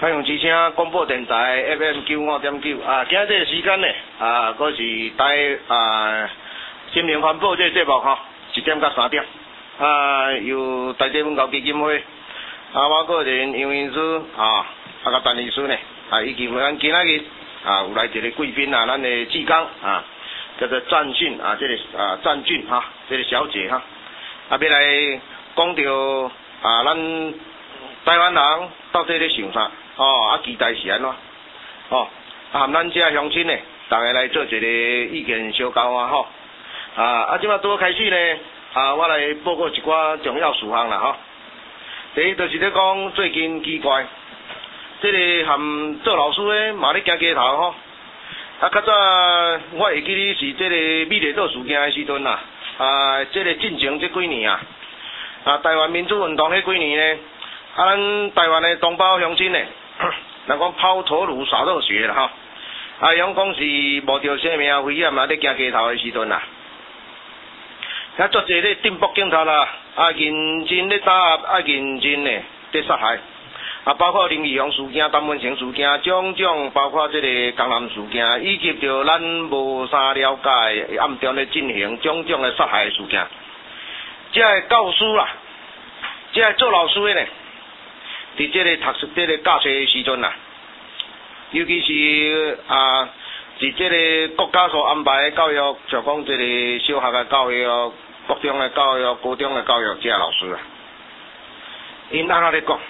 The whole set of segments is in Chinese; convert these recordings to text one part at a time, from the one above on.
太阳之声广播电台 FM95.9啊，今日时间呢佫是台心灵环保这个节目吼，1点到3点由台地文教基金会我个人杨医师甲陈医师呢以及咱今仔日有来一个贵宾咱的志工叫做战训这个战俊这个小姐要来讲到咱台湾人到底咧想啥期待是安怎和咱这乡亲呢，大家来做一个意见相交吼即摆拄开始呢我来报告一寡重要事项啦第一就是咧讲最近奇怪，这个含做老师咧嘛咧行街头较早我会记哩是这个美丽岛事件的时阵这个进前这几年台湾民主运动迄几年呢咱台湾的同胞乡亲呢，人讲抛头颅洒热血啦用讲是无着生命危险咧行街头的时阵遐足侪咧镇暴警察啦，认真咧打压，认真咧咧杀害，包括林义雄事件、陈文成事件，种包括这个江南事件，以及着咱无啥了解暗中咧进行种咧杀害事件。这个教师啦，这个做老师的呢，伫这个读书、这个教册的时阵尤其是伫这个国家所安排的教育，像讲这个小学的教育、国中的教育、高中的教育，这些老师因安怎咧讲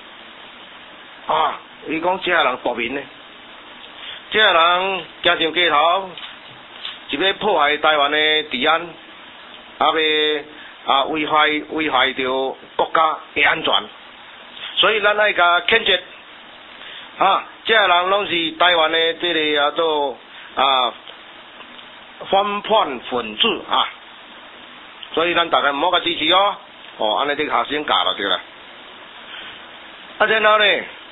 伊讲这些人暴民呢，这些人行上街头，是要破坏台湾的治安，要危害着国家的安全，所以咱爱甲谴责这些人拢是台湾的这个叫做反叛分子所以咱大家唔好甲支持安尼这个学生教就对啦。然后呢，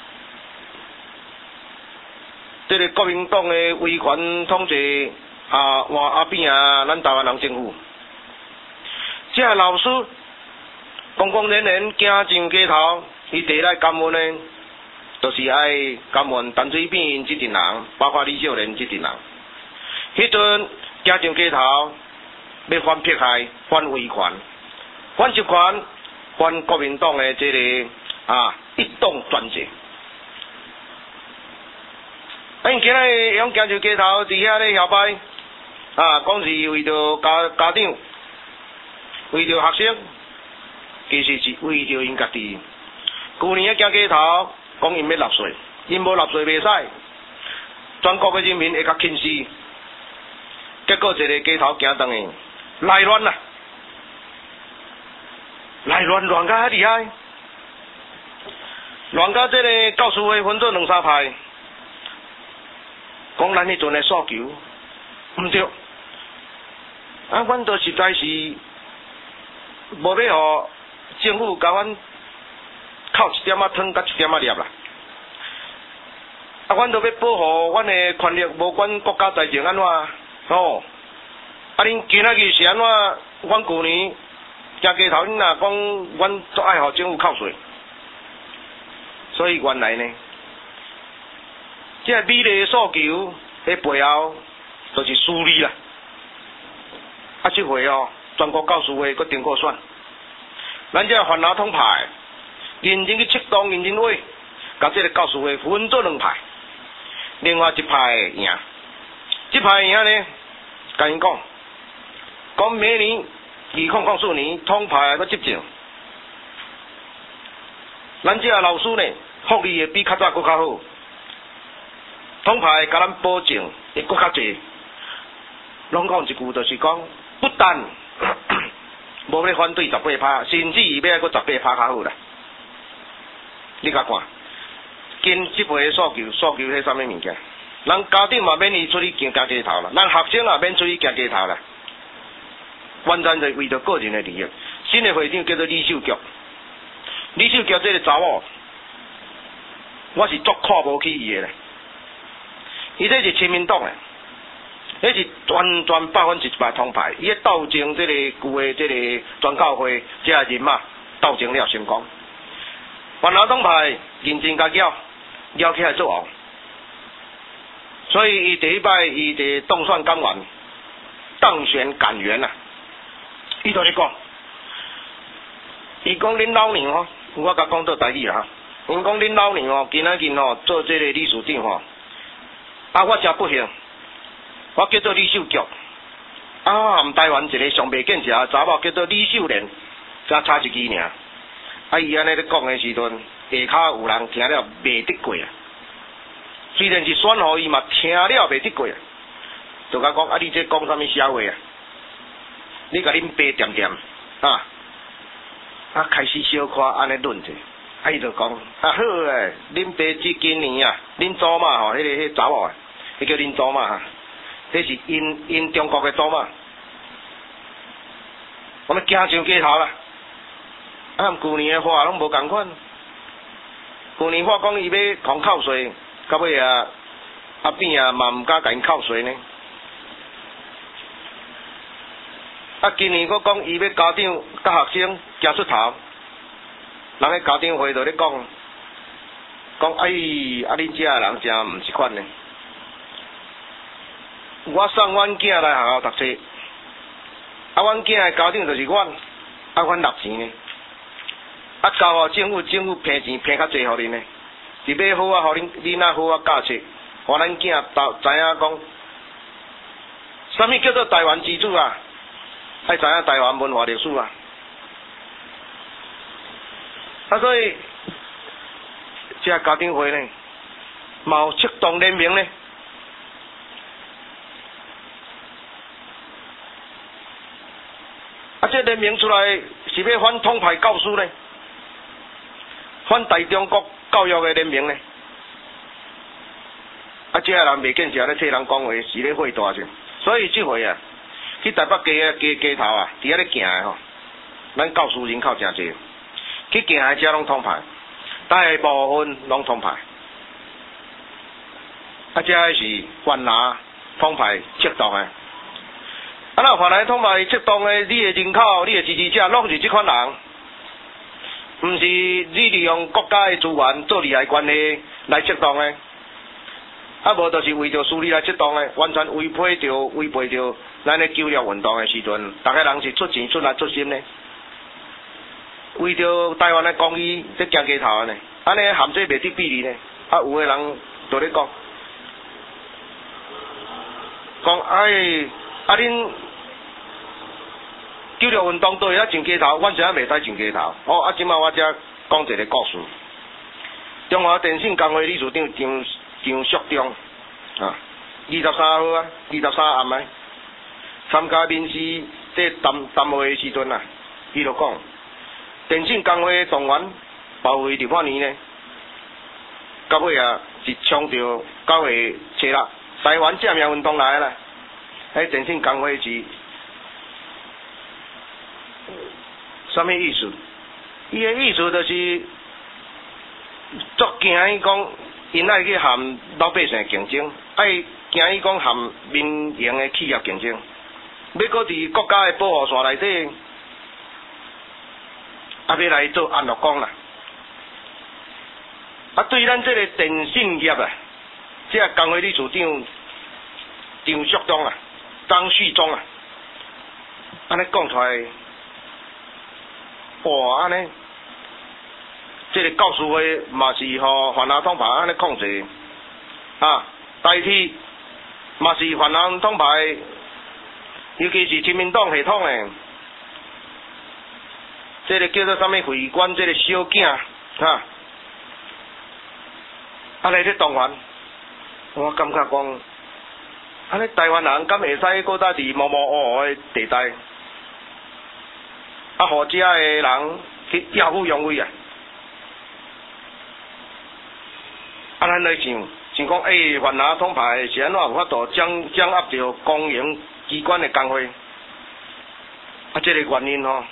这个国民党的威权统治换变咱台湾人政府，这些老师公然行上街头，伊第一来感恩呢，就是爱感恩陈水扁这群人，包括李少年这群人。迄阵行上街头，要反迫害、反威权、反集权、反国民党的这个一党专制。因今日用行上街头，伫遐咧摇摆讲是为着家长，为着学生，其实是为着因家己。去年行街头，讲因要纳税，因无纳税袂使，全国的人民会较轻视。结果一个街头行动的内乱乱甲遐厉害，乱甲这个教师会分做2、3派，讲咱迄阵的诉求毋对，阮都实在是无要互政府甲阮扣1点汤甲1点粒啦。阮都要保护阮的权利，无管国家财政安怎恁今仔日是安怎？阮去年行街头，恁若讲阮足爱互政府扣税，所以原来呢，这美丽的诉求在背后就是私利啦。这回全国教师会佮经过选，咱这泛蓝统派认真去策动、认真画，甲这个教师会分做2派，另外一派赢，这派赢呢，甲因讲明年2004年统派佮执政，咱这老师呢，福利会比较早佮较好，统派甲咱保证会佮较济。拢讲一句，就是讲不但无咧反对18%，甚至伊要佮18%较好啦。你甲看，跟这辈诉求迄啥物物件？咱家长嘛免伊出去行街头啦，咱学生也免出去行街头啦。完全是为着个人的利益。新的会长叫做李秀菊，李秀菊这个查某，我是足看无起伊的咧。伊这是亲民党的，迄是完全100%统派。伊咧斗争这个旧的这个全教会这人斗争了成功。泛蓝党派认真甲巧， 撩起来做王。所以伊第一摆伊伫当选党员，当选感言啊，伊就咧讲，伊讲恁老娘吼，我甲讲做台语啊，伊讲恁老娘吼，今仔日吼做这个理事长吼，啊我真不幸，我叫做李秀菊，啊含台湾一个上袂见识查某叫做李秀莲，才差一支尔，啊伊安尼咧讲的时阵，下骹有人听了袂得过啊。虽然是选互伊嘛，听了袂得过啊，就甲讲啊，你这讲啥物笑话啊？你甲恁爸点点啊，开始小可安尼论者，啊伊就讲啊好诶，恁爸今年啊，恁祖妈吼，迄查某啊，迄叫恁祖妈哈，迄是因中国诶祖妈，我们惊上街头啦，啊，旧年诶话拢无共款，旧年话讲伊要狂扣税。到尾啊，阿扁啊嘛毋敢甲因扣税呢。啊，今年佫讲伊要家长甲学生行出头，人咧家长会就咧讲，哎，啊恁遮诶人真毋是款呢。我送阮囝来学校读册，啊，阮囝诶家长就是阮，啊，阮纳钱呢。啊，交互政府骗钱骗较济互恁呢。是要好啊，互恁仔好啊教册，互咱囝知影讲，啥物叫做台湾之主啊？爱知影台湾文化历史啊！啊，所以这家长会呢，嘛有策动联名呢。啊，这联名出来是要反统派教师呢，反大中国教育的联名呢？啊，这人袂见识咧替人讲话，是咧会大者。所以这回啊，去台北街头啊，伫遐咧行的吼，咱教师人口真济，去行的遮拢统派，大部分拢统派。啊，这是泛蓝统派策动的。啊，那泛蓝统派策动的，你的人口、你的支持者，拢是这款人。毋是你利用国家的资源做利害关系来策动的，啊无就是为着私利来策动的，完全违背着咱的九六运动的时阵，大家人是出钱出力出心呢，为着台湾的公益在行街头呢，安尼含这袂得比例呢，啊有的人就咧讲，哎，啊恁。九六运动都会晓上街头，阮现在袂使上街头。哦，啊，即摆我才讲一个故事。中华电信工会理事长张淑忠啊，23号啊，23暗啊，参加面试这谈话的时阵啊，伊就讲，电信工会动员包围立法院呢，到尾啊是冲着9月7日台湾正面运动来啦，迄电信工会是。什么意思？伊的意思就是，足惊伊讲，因爱去含老百姓竞争，爱惊伊讲含民营的企业竞争，要搁伫国家的保护线内底，啊要来做安乐工啦。啊，对咱这个电信业啊，这个工会理事长张淑忠啊，张旭忠啊，安尼讲出来。哇，安尼，这个教师会嘛是互泛蓝统派安尼控制，啊，代替嘛是泛蓝统派，尤其是亲民党系统的，这个叫做啥物会馆，这个小囝，哈，安尼咧动员，我感觉讲，安尼台湾人敢会使搁再伫模模糊糊的地带？啊，互遮的人去耀武扬威啊！啊，咱来想讲，泛蓝统派是安怎有法度掌握着公营机关的工会？啊，这个原因吼，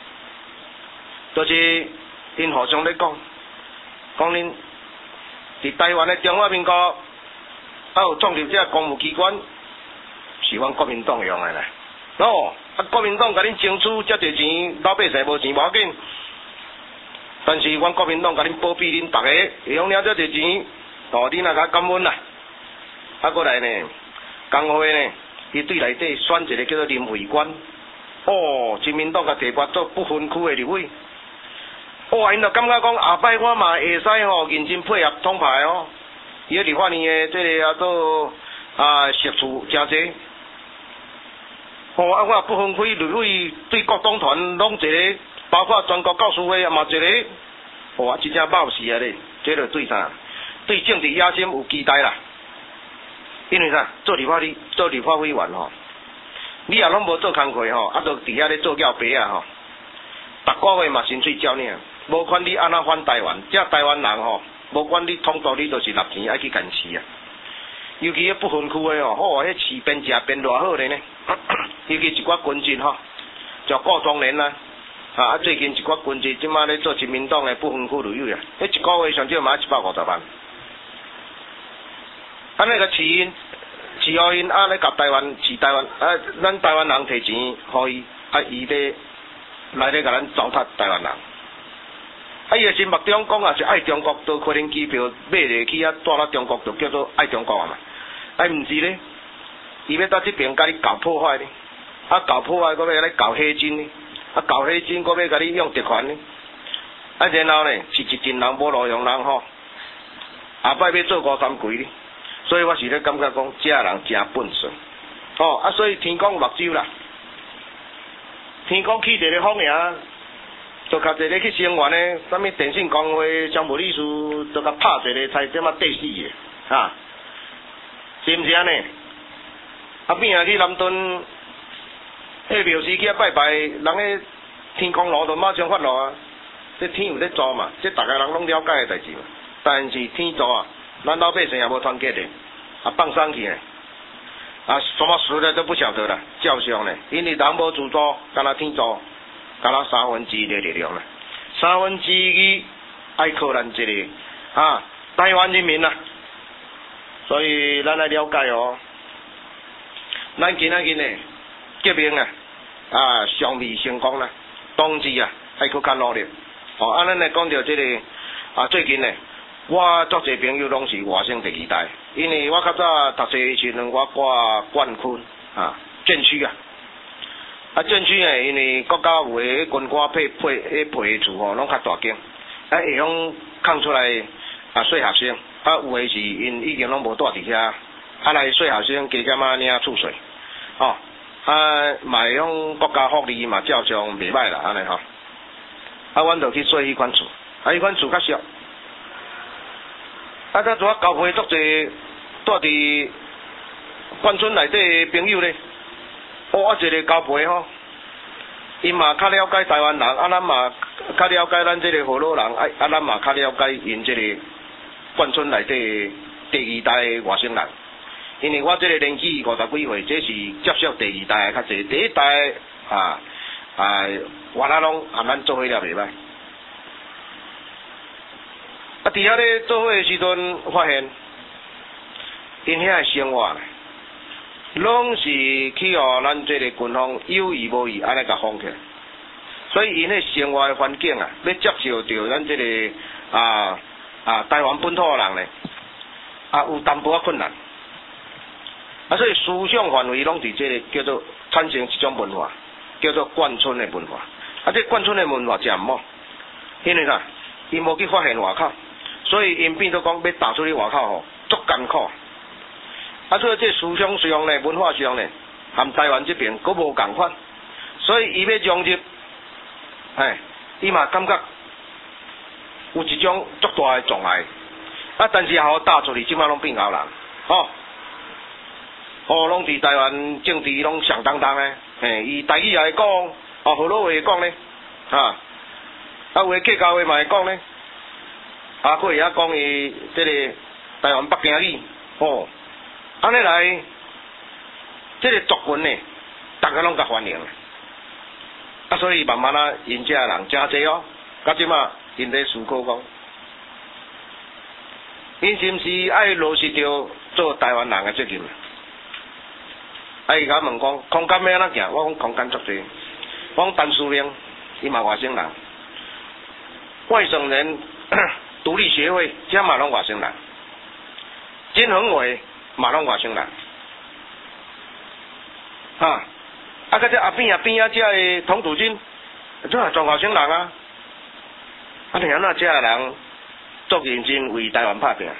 就是因互相咧讲恁伫台湾的中华民国，啊有创立这公务机关，是阮国民党用的啦。哦，啊，国民党甲恁争取遮侪钱，老百姓无钱无要紧，但是阮国民党甲恁保庇恁逐个会用领遮侪钱， 哦，你若甲感恩啦，啊，过来呢，工会呢，伊对内底选一个叫做林慧官，哦，亲民党甲提拔做不分区的立委，哇，因就感觉讲下摆我嘛会使吼认真配合统派哦，伊个立法院的这个啊做设处真济。哦，啊，我不分区立委对各党团拢一个，包括全国教师会也嘛一个，哇，真正冒死啊咧！这就对啥？对政治野心有期待啦。因为啥？做立法委员吼，你也拢无做工课吼，啊，就伫遐咧做叫白啊吼，逐个月嘛薪水照领，无管你安怎反台湾，这台湾人吼，无管你统独，你就是纳钱爱去干事啊。尤其迄不分区的哦，哦，迄市边食边偌好咧呢。尤其一寡军人吼，就顾庄连啦，啊，最近一寡军人即马咧做亲民党的不分区立委啊，迄一个月上少嘛150万。安尼个饲互因啊咧甲台湾饲台湾啊，咱台湾人摕钱互伊，啊伊咧来咧甲咱糟蹋台湾人。啊，伊个心目中讲啊是爱中国，都可能机票买入去啊，带到中国就叫做爱中国啊嘛。啊，毋是咧，伊要到这边甲你搞破坏咧，啊搞破坏，搁要咧搞黑金咧，啊搞黑金，搁要甲你用特权咧，啊然后咧是一群人无路用人吼，下摆要做5、3鬼咧，所以我是咧感觉讲，这人真笨拙，哦啊，所以天公目睭啦，天公起一个风呀。就靠一个去声援的，什么电信工会常务理事，就甲拍一个才这么第4个，啊，是毋是安尼？啊，变啊去南屯，迄庙寺去啊拜拜，人咧天公炉就马上发落啊，这天有咧做嘛，这大家人拢了解的代志嘛。但是天做啊，咱老百姓也无团结的，啊放生去呢，啊什么事呢都不晓得了，照相呢，因为人无自主，干那天做。敢若1/3的力量啦，2/3爱靠咱这个台湾人民啦，所以咱来了解哦，咱今仔日呢革命啊尚未成功啦，同志啊爱搁较努力。哦，咱来讲到这个最近呢，我足侪朋友拢是外省第2代，因为我较早读册时阵，我挂冠军战区啊。战区呢，因为国家有诶军官配的厝吼，拢较大间，会用空出来细学生，有诶是因已经拢无住伫遐，来细学生加减领厝税，吼，嘛会用国家福利嘛，照常袂歹啦，安尼吼，阮就去做迄款厝，迄款厝较俗，咱做交配足侪住伫关村内底朋友咧。我一个交陪吼，因嘛较了解台湾人，咱嘛较了解咱这个河洛人，咱嘛较了解因这个眷村内底第2代的外省人。因为我这个年纪50几岁，这是接触第2代的较侪，第1代原来拢咱做伙了袂歹。伫遐咧做伙的时阵，发现因遐的生活呢。拢是去互咱这个军方有意无意安尼甲放起，所以因迄生活的环境要接受到咱这个台湾本土的人呢，有淡薄仔困难，所以思想范围拢是这个叫做产生一种文化，叫做眷村的文化。这眷村的文化真毋好，因为啥？因无去发现外口，所以因变做讲要踏出去外口吼，足艰苦。所以这思想上呢，文化上呢，含台湾这边佫无共款，所以伊要融入，伊嘛感觉有一种足大的障碍，但是也好踏出去，即摆拢变后人，拢伫台湾政治拢响当当的，伊台语也会讲，河洛话会讲呢，有诶客家话嘛会讲呢，佫会晓讲伊这个台湾北京语，安尼来，这个族群呢，大家拢甲欢迎，所以慢慢因遮人真侪哦，到即马因咧思考讲，因是毋是爱落实着做台湾人的责任？伊甲问讲，空间要安怎行？我讲空间足济，我讲陈书明，伊嘛外省人，外省人独立协会，遮嘛拢外省人。 真宏伟嘛拢外省人，啊，啊，甲这后边遮个童子军，这也全外省人啊，啊，听那遮个人足认真为台湾拍拼，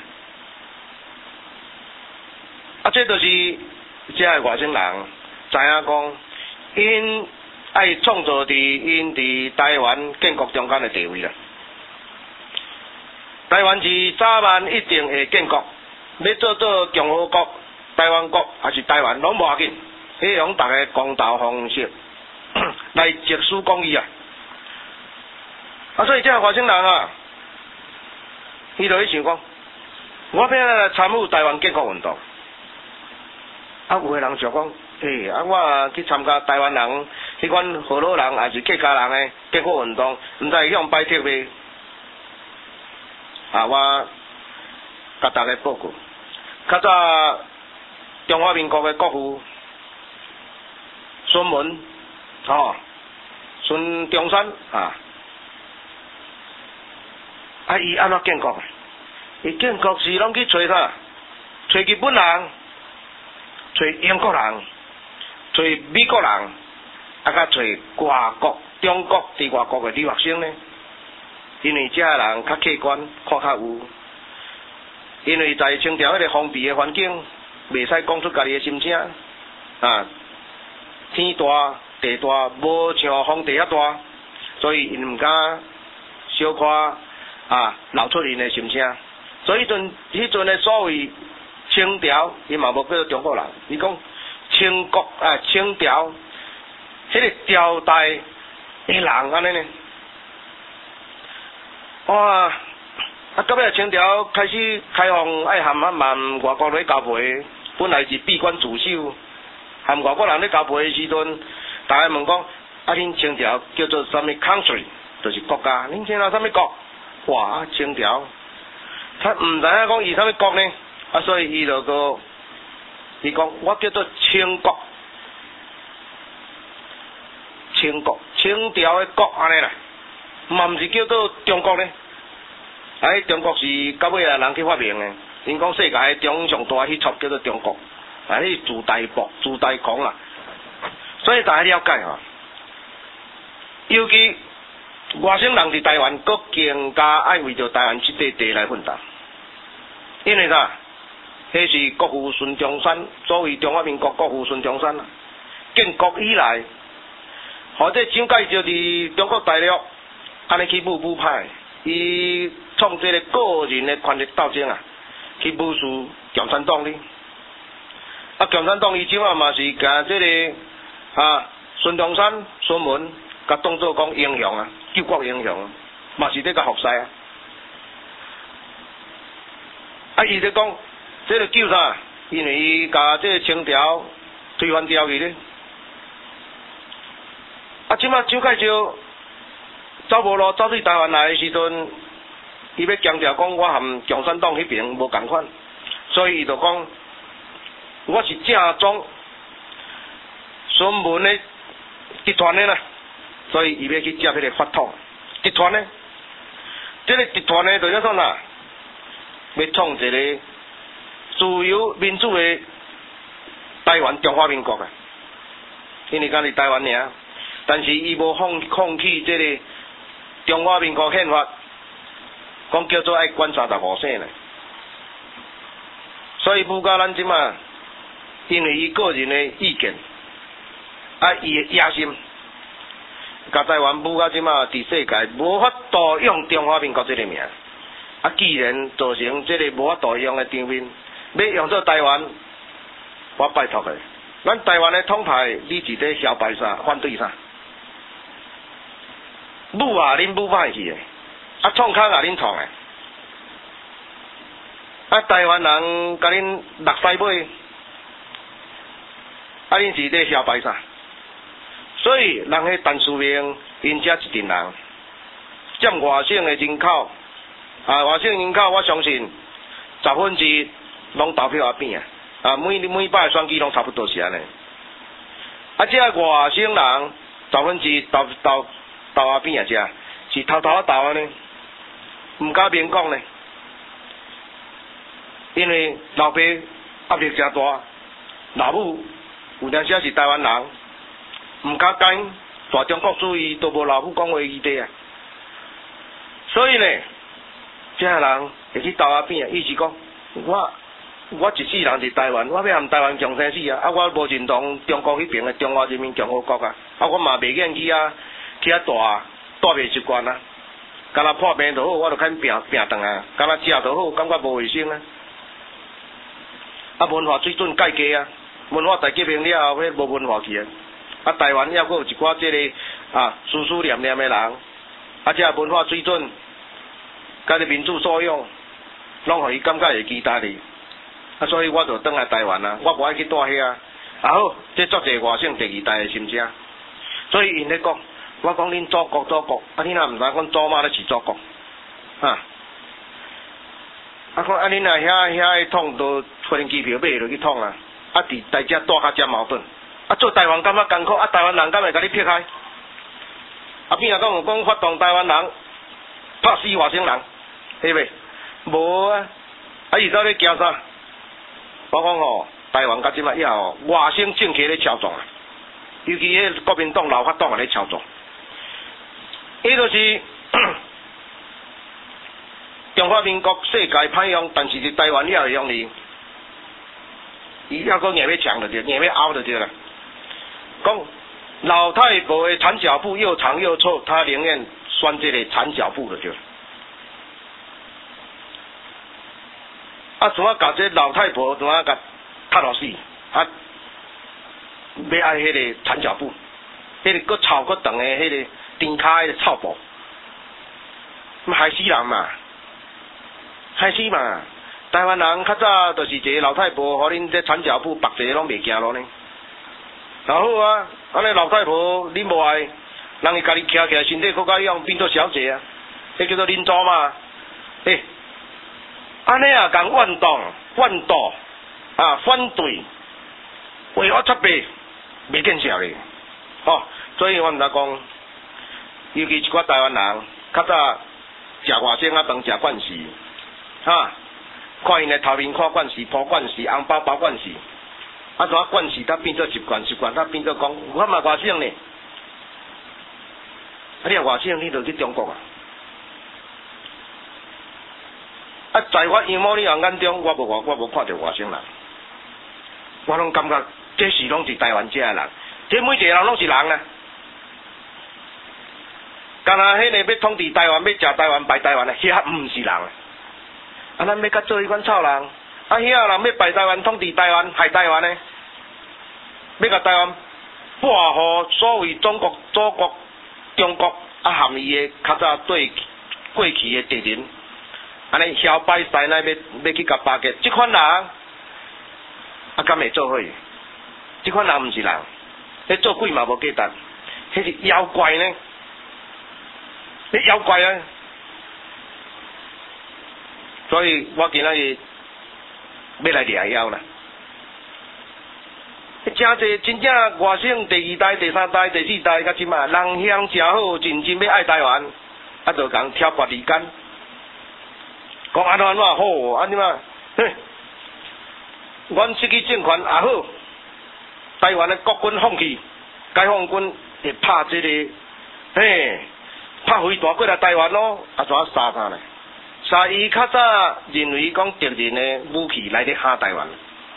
啊，这就是遮个外省人知影讲，因爱创造伫因伫台湾建国中间的地位啦。台湾是早晚一定会建国，要做共和国、台湾国还是台湾，拢无要紧，迄用大家公道方式来直抒公义啊！啊，所以这外省人啊，伊就去想讲，我要来参与台湾建国运动。啊，有个人就讲，啊，我去参加台湾人迄款河洛人还是客家人的建国运动，毋知会用摆帖袂？啊，我甲大家报告，较早中华民国的国父孙文，孙中山啊，伊安怎建国？伊建国是拢去找啥？找日本人，找英国人，找美国人，啊，甲找外国、中国伫外国的留学生呢？因为遮人较客观，看较有。因为在清朝迄个封闭的环境，袂使讲出家己的心声。啊，天大地大，无像皇帝遐大，所以因毋敢小可流出因的心声。所以迄阵的所谓清朝，伊嘛无叫做中国人，伊讲清朝迄个朝代的人安尼呢。哇！到尾清朝开始开放，爱含外国人交配，本来是闭关自守，含外国人咧交配的时阵，大家问讲，恁清朝叫做啥物 country， 就是国家，恁清朝啥物国？哇！清朝，他毋知影讲伊啥物国呢？所以伊就个，伊讲我叫做清国，清朝的国安尼啦。嘛毋是叫做中国呢？中国是到尾人去发明的。因讲世界中上大迄撮叫做中国，迄自大狂啦。所以大家了解尤其外省人伫台湾，搁更加爱为着台湾这块地来奋斗。因为啥？迄是国父孙中山，作为中华民国国父孙中山建国以来，或者蒋介石伫中国大陆。安尼去武派，伊创这个个人的权力斗争去武术共产党哩。共产党伊即马嘛是甲这个孙中山、孙文，甲当作讲英雄救国英雄，嘛是咧甲服侍伊咧讲，这个救啥？因为伊甲这个清朝推翻掉去咧。即马蒋介石。走无路，走去台湾来的时阵，伊要强调讲我含共产党迄边无共款，所以伊就讲我是正宗孙文的集团的啦，所以伊要去接迄个法统集团呢。这个集团呢，就叫做啥？要创一个自由民主的台湾中华民国因为敢是台湾尔，但是伊无放弃这个。中华民国宪法讲叫做爱管35省呢，所以不甲咱即马，因为伊个人的意见，伊的野心，甲台湾不甲即马伫世界无法度用中华民国这个名，既然造成这个无法度用的场面，要用做台湾，我拜托个，咱台湾的统派，你是咧小白啥？反对啥？武恁武歹去的，创空恁创的，台湾人甲恁落西尾，恁是咧小白啥？所以人迄陈树明，因遮一群人，占外省的人口，外省人口我相信1%拢投票阿扁每摆选举拢差不多是安尼。这外省人1%投阿扁是偷偷投安尼，毋敢明讲呢。 因为老爸压力真大，老母有当时是台湾人，唔敢干大中国主义，都无老母讲话余地啊。所以呢，这人会去斗阿扁，意思讲我一世人伫台湾，我要和台湾共生死啊！我无认同中国迄边的中华人民共和国啊！我嘛袂愿去去住袂习惯啊！敢若破病就好，我就肯拼顿啊！敢若食就好，感觉无卫生啊！文化水准改低啊！文化大革命了后，迄无文化去啊！台湾还佫有一寡即个思思念念的人，这文化水准，甲民主素养，拢互伊感觉会期待哩。所以我就转来台湾啊，我无爱去住遐啊。好，这足侪外省第二代的心声。所以因咧讲，我讲恁祖国，你若毋知讲祖妈咧是祖国，讲恁若遐去捅都飞机机票买落去捅啊，伫大家住较真矛盾。做台湾感觉艰苦，台湾人敢会甲你撇开？边若讲有讲发动台湾人拍死外省人，对袂？无啊，伊走咧惊啥？我讲台湾到即摆以后，外省政客咧操纵啊，尤其迄国民党、老法党咧操纵，伊就是中华民国世界歹用，但是伫台湾也会用哩，伊还佫硬要抢就对，硬要拗就对啦。讲老太婆的缠脚布又长又臭，他宁愿选这个缠脚布就对。怎啊甲这老太婆怎啊甲踢落死？要爱迄个缠脚布，迄个佫臭佫长的迄个长骹的臭布，害死人嘛！害死嘛！台湾人较早就是一个老太婆，互恁这缠脚布，别个拢袂惊咯呢。然后安尼老太婆恁无爱，人伊家己徛起来，身体佫较勇，变做小姐啊，迄叫做恁祖嘛。安尼共运动、反对，为我出卖，袂见效哩。所以我毋知讲，尤其一寡台湾人，较早食外省饭食惯势，看因的头面看惯势、抱惯势、红包包惯势，怎啊惯势，它变做习惯，它变做讲，我嘛外省呢。你若外省，你就去中国啊。在我杨某你眼中，我无看到外省人，我拢感觉这是拢是台湾这的人，这每一个人拢是人啊。干那迄个要统治台湾、要食台湾、败台湾的，遐毋是人啊！咱要甲做迄款臭人，遐人要败台湾、统治台湾、害台湾的，要甲台湾拨互所谓中国、中国含伊的较早对过去的敌人。安尼嚣摆塞那要去甲巴结，即款人敢会做伙？即款人毋是人，迄做鬼嘛无价值，迄是妖怪呢？迄妖怪啊！所以我今仔日要来掠妖啦。真侪真正外省第二代、第三代、第四代，甲即马人乡诚好，真正要爱台湾，就共挑拨离间。讲安怎好，安怎阮失去政权也好，台湾的国军放弃，解放军会拍这个，拍飞弹过来台湾咯，怎啊杀他呢？杀伊较早认为讲敌人的武器来咧吓台湾，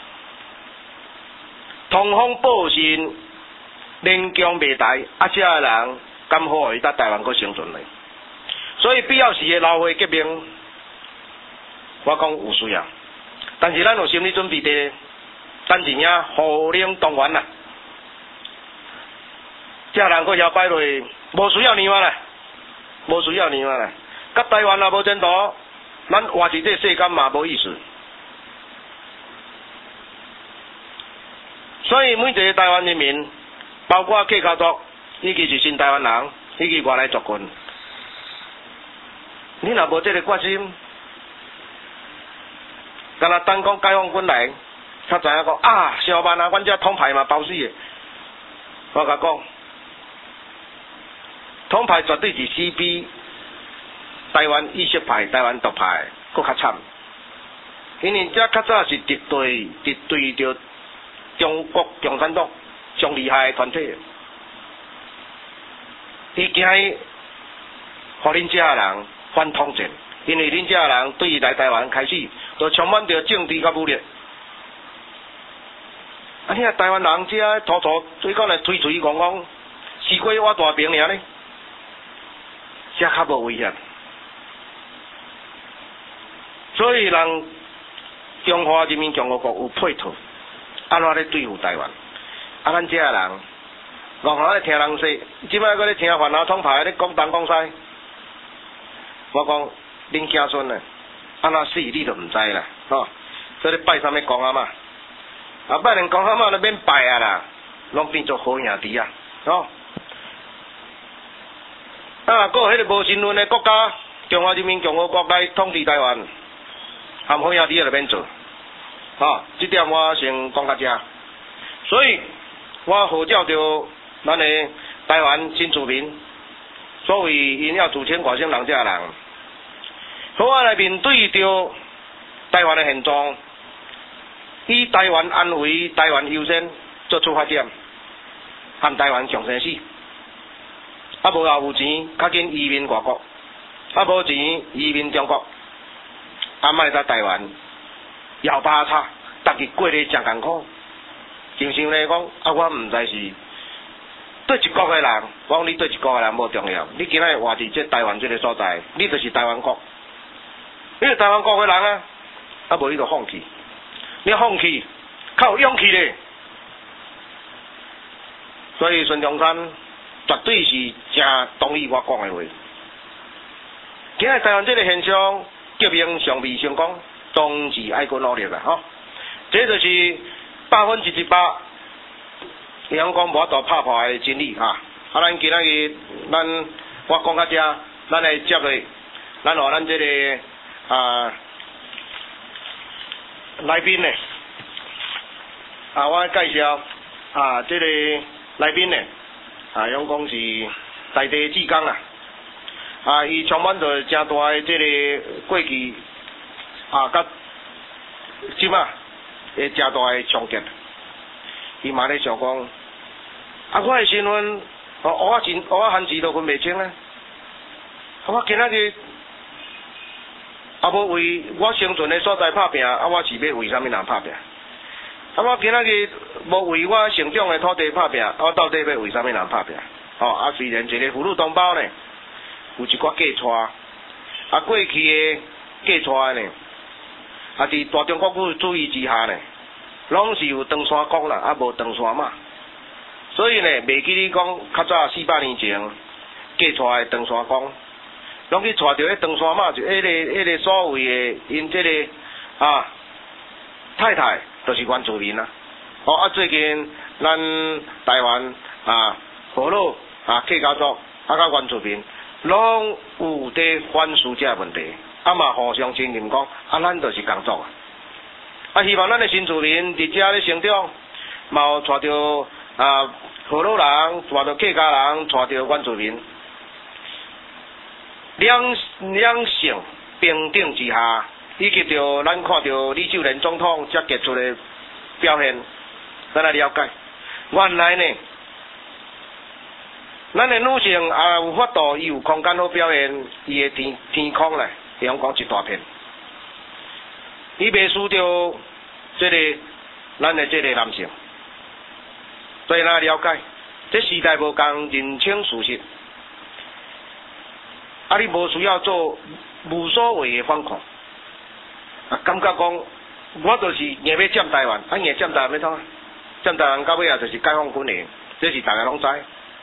通风报信，连疆未台，这人敢好会在台湾阁生存咧？所以必要时的老岁革命。我讲有需要，但是咱有心理准备的，等一下互领动员啦。这人佫摇摆落，无需要念啦，无需要念啦。甲台湾也无前途，咱活伫这世间嘛无意思。所以每一个台湾人民，包括客家族，以及是新台湾人，以及外来族群，你若无这个决心，敢若等讲解放军来，才知影讲小办阮这统派嘛包死的。我甲讲，统派绝对是死比台湾意识派、台湾独派佫较惨。 因为遮较早是敌对着中国共产党上厉害的团体，伊惊伊，互恁遮人反统战，因为恁遮人对来台湾开始都充满着政治甲武力。啊！你啊，台湾人遮土土最讲来推推讲讲，四界挖大饼尔呢，遮较无危险。所以人中华人民共和国有配套，安怎咧对付台湾？啊，咱遮人，戆下咧听人说，即摆搁咧听烦恼统派咧讲东讲西。我讲恁囝孙呢，安怎死你都毋知啦，吼！所以拜啥物公阿嬷？啊，拜连公阿嬷都免拜啊啦，拢变做好兄弟啊，吼！啊，搁有迄个无身份的国家，中华人民共和国来统治台湾，含好兄弟也就免做，吼！这点我先讲到遮。所以，我号召着咱的台湾新住民，所谓因要自称外省人遮人，好啊来面对着台湾的现状。以台湾安危、台湾优先做出发点，和台湾共生死。啊，无也有钱，较紧移民外国；啊，无钱移民中国。啊，莫在台湾摇巴叉，逐日过得真艰苦。就像咧讲，啊，我毋知是对一国的人，我讲你对一国的人无重要，你今仔活伫这台湾这个所在，你就是台湾国。你是台湾国的人啊，啊，无你就放弃。你放弃，较有勇气咧。所以孙中山绝对是正同意我讲的话。今日台湾这个现象，革命尚未成功，同时爱搁努力啦，吼。这就是100%，阳光无法度拍破的真理哈。啊，咱今仔日我讲到遮，咱来接落，咱互咱这个来宾呢，我介绍这个来宾呢，用讲是在地志工啦，伊充满着真大的这个过去甲即马的真大的冲击。伊嘛咧想讲，我的身份，我汉字都分袂清咧，我今仔日。无为我生存的所在拍拼，我是要为虾米人拍拼？我今仔日无为我成长的土地拍拼，我到底要为虾米人拍拼？虽然一个妇女同胞呢，有一寡嫁娶，过去的嫁娶呢，伫大中国主义之下呢，拢是有长山公啦，无长山马。所以呢，袂记你讲较早400年前嫁娶的长山公。拢去带着迄长山马，就迄个所谓的因这个太太，就是原住民啦。最近咱台湾河洛客家族甲原住民，拢有在反思这问题，嘛互相承认讲，咱就是共族希望咱的新住民伫遮咧成长，嘛有带着河洛人，带着客家人，带着原住民。两性平等之下，以及着咱看到李秀莲总统才杰出的表现，咱来了解。原来呢，咱的女性也有法度，伊有空间好表现伊的天空咧，用讲一大片。伊袂输着这个咱的这个男性，所以咱了解，这时代无共，认清事实。你无需要做无所谓的反抗，感觉讲我就是硬要占台湾，硬占台湾要创占台湾到尾就是解放军的，这是大家拢知。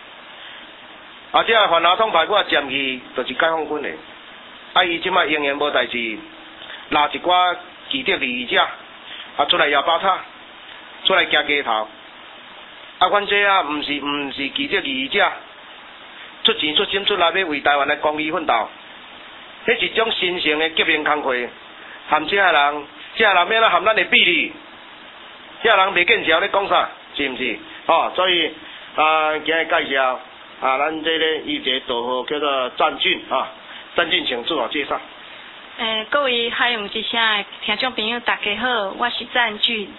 这烦恼统派我占去就是解放军的，伊即摆仍然无代志，拉一寡既得利益者出来摇巴叉，出来行街头，阮这毋是既得利益者。出钱出心出来要为台湾的公益奋斗，迄一种新型的革命工课，含这人免咱含咱的比例，这人袂见潮咧讲啥，是毋是？所以今日介绍咱这个一个道号叫做詹俊，詹俊请自我介绍。 各位海洋之声的听众朋友，大家好，我是赞俊。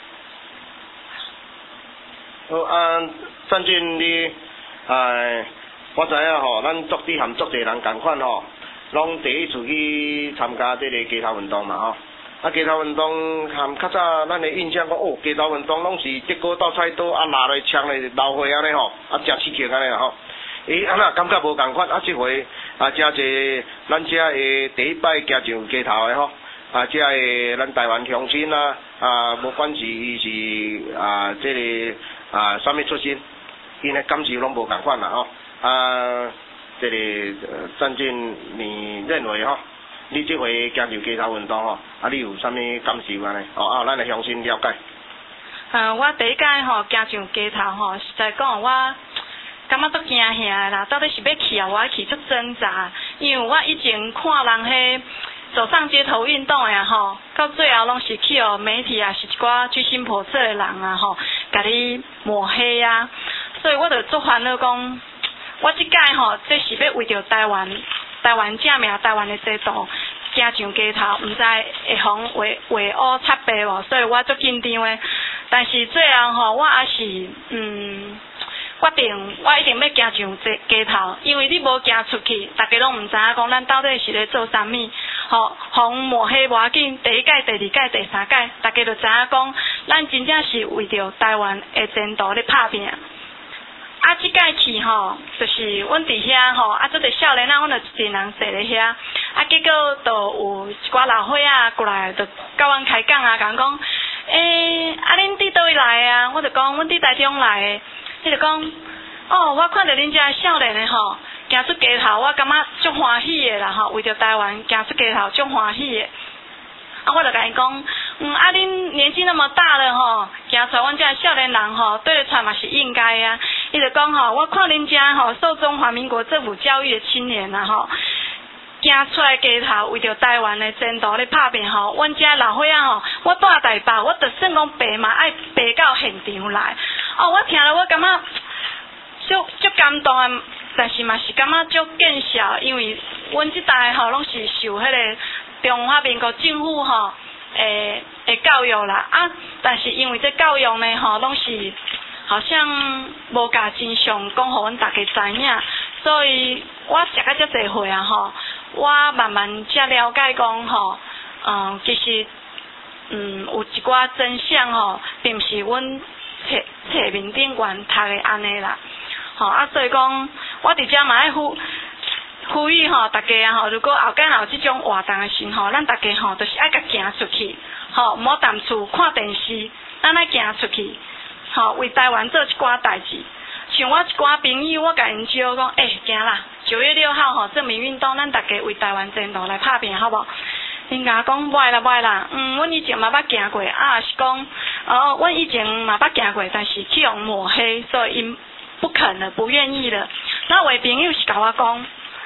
好，赞俊你，我知影吼，咱足底含足侪人共款吼，拢第一次去参加这个街头运动嘛吼。街头运动含较早咱的印象讲，街头运动拢是德高斗菜刀拿来枪来闹火安尼吼，食刺激安尼啦吼。安那感觉无共款，这回真侪咱遮的第一摆行上街头的吼，遮的咱台湾乡亲无管是伊是这个啥物出身，因的感受拢无共款啦吼。这个赞俊，你认为吼？你这回行上街头运动吼，你有啥物感受安尼？咱来乡亲了解。 我第一届吼行上街头吼，实在讲我感觉足惊吓的啦，到底是要去我去足挣扎，因为我以前看人迄走上街头运动的吼，到最后拢是去媒体是一寡居心叵测的人吼，甲你抹黑所以我就足烦恼讲，我这届吼，这是要为着台湾正名、台湾的制度行上街头，毋知会防画乌擦白无，所以我足紧张的。但是最后吼，我也是决定我一定要行上街头，因为你无行出去，大家拢毋知影讲咱到底是咧做啥物。防抹黑无要紧，第一届、第二届、第三届，大家就知影讲，咱真正是为着台湾的前途咧拍拼。这届去吼，就是阮伫遐吼，这个少年阮就一群人坐咧遐，结果就有一寡老伙过来，就甲阮开讲甲阮讲，恁伫倒位来的？我就讲，阮伫台中来的。伊就讲，我看到恁遮少年的吼，行出街头，我感觉足欢喜的啦吼，为着台湾行出街头足欢喜的。我就甲伊讲，恁年纪那么大了吼，行出来阮遮少年人吼，对得出嘛是应该啊。伊就讲吼，我看恁遮吼受中华民国政府教育的青年吼，行出来街头为着台湾的前途咧拍拼吼，阮遮老伙吼，我住台北，我就算讲爬嘛爱爬到现场来。我听了我感觉足感动啊，但是嘛是感觉足见笑，因为阮这代吼拢是受迄个中华民国政府吼诶教育啦但是因为这教育呢吼拢是好像无甲真相讲互阮大家知影，所以我食到遮侪岁吼，我慢慢才了解讲吼，其实有一寡真相吼，并毋是阮册面顶悬读的安尼啦，所以讲我伫遮嘛爱呼吁吼，大家吼，如果后间有这种活动的时候，咱大家吼，就是爱甲行出去，毋好踮厝看电视，咱爱行出去，为台湾做一寡代志。像我一寡朋友，我甲因招讲，行啦，9月6号证明运动，咱大家为台湾前途来拍拼，好无？因甲我讲歹啦，阮以前嘛捌行过，是讲，阮以前嘛捌行过，但是去用抹黑，所以因不肯了，不愿意了。那我的朋友是甲我讲，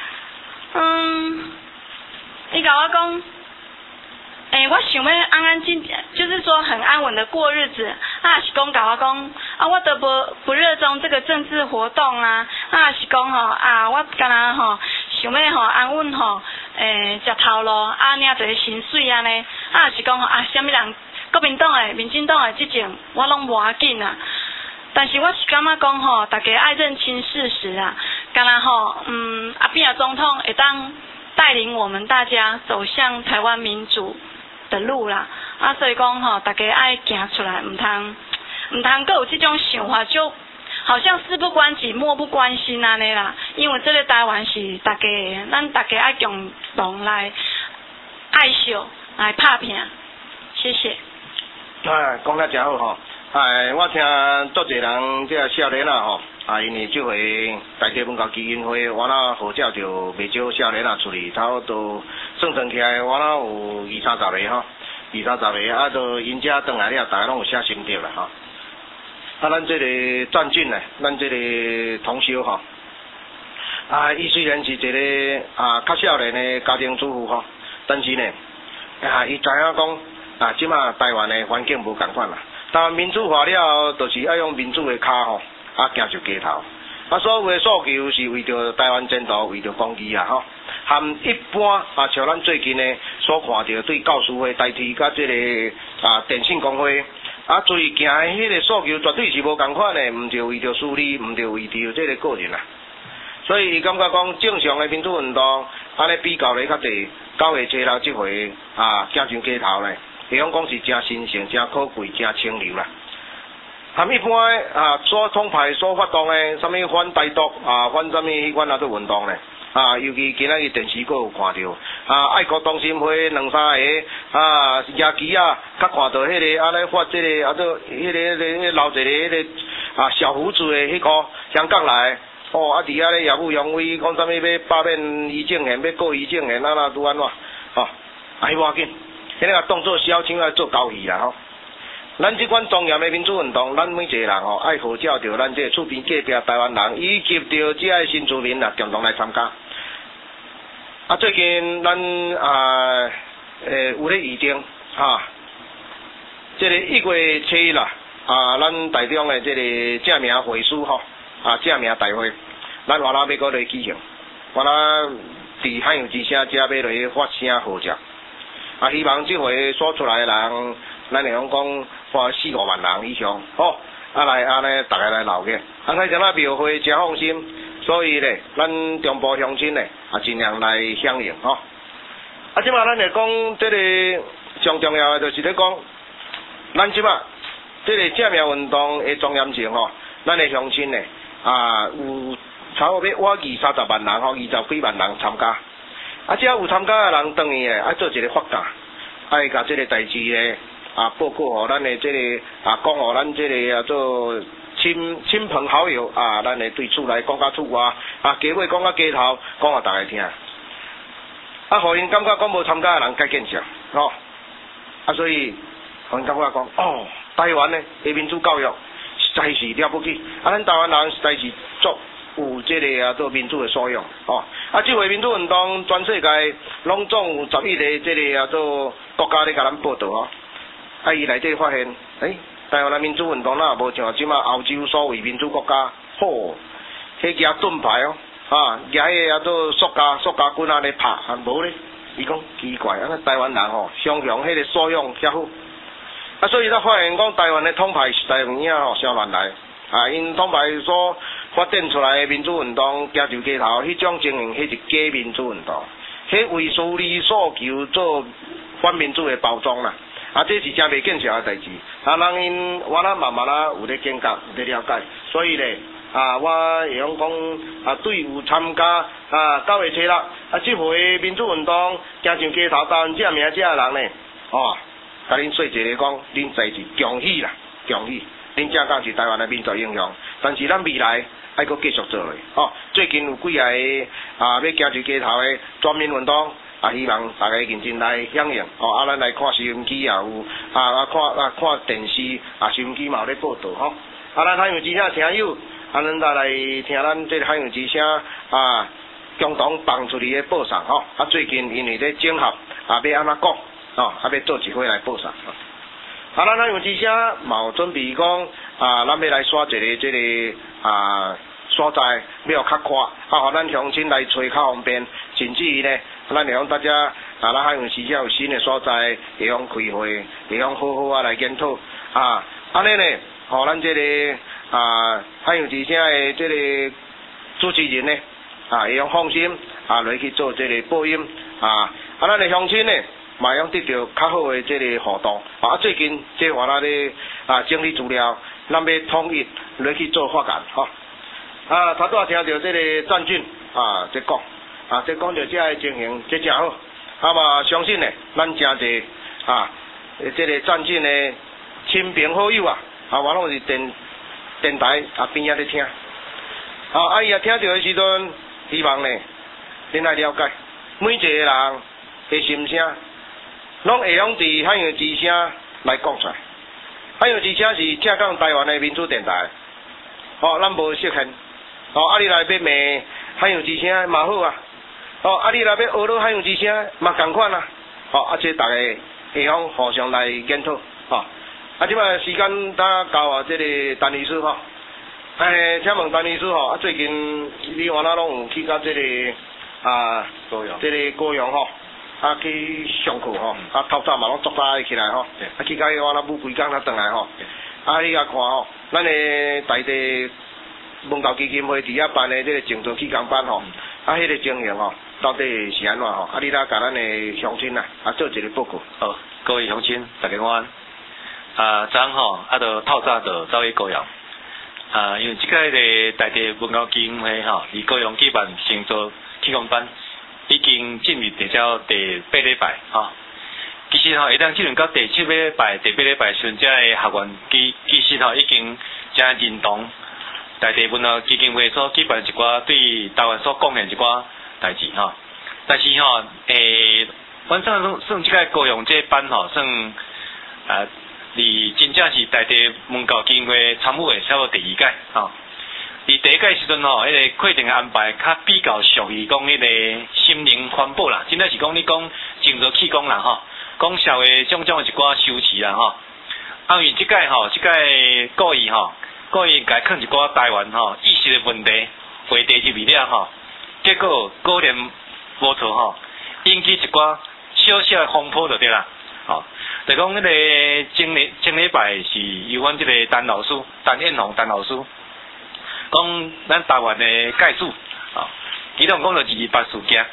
伊甲我讲，我想要安安静，就是说很安稳的过日子。是讲甲我讲，我都不热衷这个政治活动是讲我敢若想要安稳食头路领一个薪水安尼。是讲啥物人国民党的、民进党的这种，我拢无要紧啊。但是我是感觉讲大家爱认清事实敢若阿扁总统会当带领我们大家走向台湾民主的路啦。所以讲大家爱行出来，毋通阁有这种想法，就好像事不关己、漠不关心安尼啦。因为这个台湾是大家的，咱大家爱共同来爱惜、来拍拼。谢谢。 讲得真好吼。我听足侪人这少年因为这回大地文教基金会，我那号召就袂少少年出去，差不多算起来，我那有20-30个20-30个，就因遮转来了，大家拢有写心得啦咱这个赞俊呢，咱这个同修伊虽然是一个较少年的家庭主妇但是呢，伊知影讲即马台湾的环境无共款啦。但民主化了，就是要用民主的脚行上街头。所有的诉求是为着台湾前途，为着公义和一般像咱最近的所看到对教师会代替甲这个电信公会注意行的迄个诉求绝对是无共款的，毋着为着私利，毋着为着这个个人啊。所以伊感觉讲正常的民主运动，安尼比较咧较侪9月7日即回行上街头咧，会用讲是真神圣、真可贵、真清流啦。含一般所统派所发动的，什么反台独反什么迄款都运动咧。尤其今仔日电视阁有看到爱国同心会2、3个野鸡较看到迄个安尼发这个都迄个留一个迄个小胡子的迄个香港来伫遐咧耀武扬威，讲什么要罢免于正宪，要告于正宪，拄安怎迄无要紧，迄个当做小丑来做交戏啦吼。咱即款庄严的民主运动，咱每一个人爱号召着咱这厝边隔壁台湾人，以及着这些新住民共同来参加。最近咱有咧议定这个1月7日啦咱台中的这个正名会师正名大会，咱原来要搁来举行，原来伫海洋之声遮要来发声号召，希望这回所出来的人，咱会讲4、5万人以上，来安尼大家来闹嘅，台中啊庙会真放心，所以咧，咱中部乡亲咧尽量来响应即马咱来讲，这个上重要的就是咧讲，咱即马这个正名运动的庄严性咱的乡亲咧有差不多要我20-30万人20几万人参加，只要有参加的人，当然咧爱做一个发假，爱甲这个代志咧报告互咱的这个讲互咱这个做亲朋好友咱的对厝内讲到厝外家尾讲到街头，讲互大家听，互因感觉讲无参加的人该见笑所以互因感觉讲台湾的民主教育实在是了不起，咱台湾人实在是足有这个做民主的素养这回民主运动全世界拢总有11个这个做国家咧甲咱报道伊内底发现台湾的民主运动无像即马欧洲所谓民主国家迄举盾牌举迄做塑胶棍咧拍无咧，伊讲奇怪台湾人想象迄个素养遐好所以他发现讲台湾的统派实在有影相乱来因统派所发展出来的民主运动行上街头迄种情形，迄是假民主运动，迄为私利诉求做反民主的包装啦这是真袂见效的代志人因我慢慢有咧见觉，有咧了解，所以咧我会讲对有参加9月7日这回民主运动行上街头担这名这人咧甲恁说一个讲，恁在是恭喜啦，恭喜！恁正讲是台湾的民族英雄，但是咱未来还阁继续做落最近有几个要行上街头的全民运动希望大家认真来响应咱来看收音机也有看电视收音机嘛有咧报道咱海洋之声听友咱再来听咱这海洋之声共同放出去的报上最近因为咧整合要安怎讲要做一回来报上咱海洋之声嘛有准备讲咱要来刷一个这个所在要较宽互咱乡亲来找较方便，甚至于呢咱会用大家咱海洋之声有新的所在会用开会，会用好好来研讨安尼呢互咱这个海洋之声的这个主持人呢会用放心来去做这个播音咱的乡亲呢嘛用得到较好的这个互动最近这我那咧整理资料，咱要统一来去做发言头拄听到这个战俊在讲在讲到这个情形，这真好嘛相信呢咱真济这个战俊的亲朋好友我拢是电台边仔咧听伊也听到的时阵，希望呢恁来了解每一个人的心声拢会用伫海洋之声来讲出来。海洋之声是正港台湾的民主电台咱无设限你来要骂海洋之声嘛好你来要学到海洋之声嘛同款这大家会用互相来检讨即摆时间到这个陈律师请问陈律师最近你原来拢有去到这个这个高雄去上课吼，透早嘛拢足早起来吼，去到我那舞几工才转来吼，你看吼，咱的在地文教基金会伫遐办的这个静坐气功班吼，迄个情形吼，到底是安怎吼？你来甲咱的乡亲做一个报告。 好，各位乡亲，大家晚安。昨吼，就透早就走去高阳。因为即个在地文教基金会吼，伫高阳举办静坐气功班，已经进入第8礼拜吼。其实吼，一旦进入到第7礼拜、第8礼拜时阵，这个学员其实吼已经真认同在地文教基金会所举办一寡对台湾所贡献一寡代志吼。但是吼，阮算即个高阳这班吼，算真正是在地文教基金会参与的差不多第2届吼。伫第1届时阵吼，迄个课程安排较比较属于讲迄个心灵环保啦，真正是讲你讲静坐气功啦吼，讲社会种种的一寡修持啦吼。因为即届吼，即届故意甲放一寡台湾吼意识的问题话题入去了吼，结果果然无错吼，引起一寡小小的风波就对啦吼。就讲迄个前礼拜是由阮即个陈彦宏老师。讲咱台湾的介许其中讲到228事件，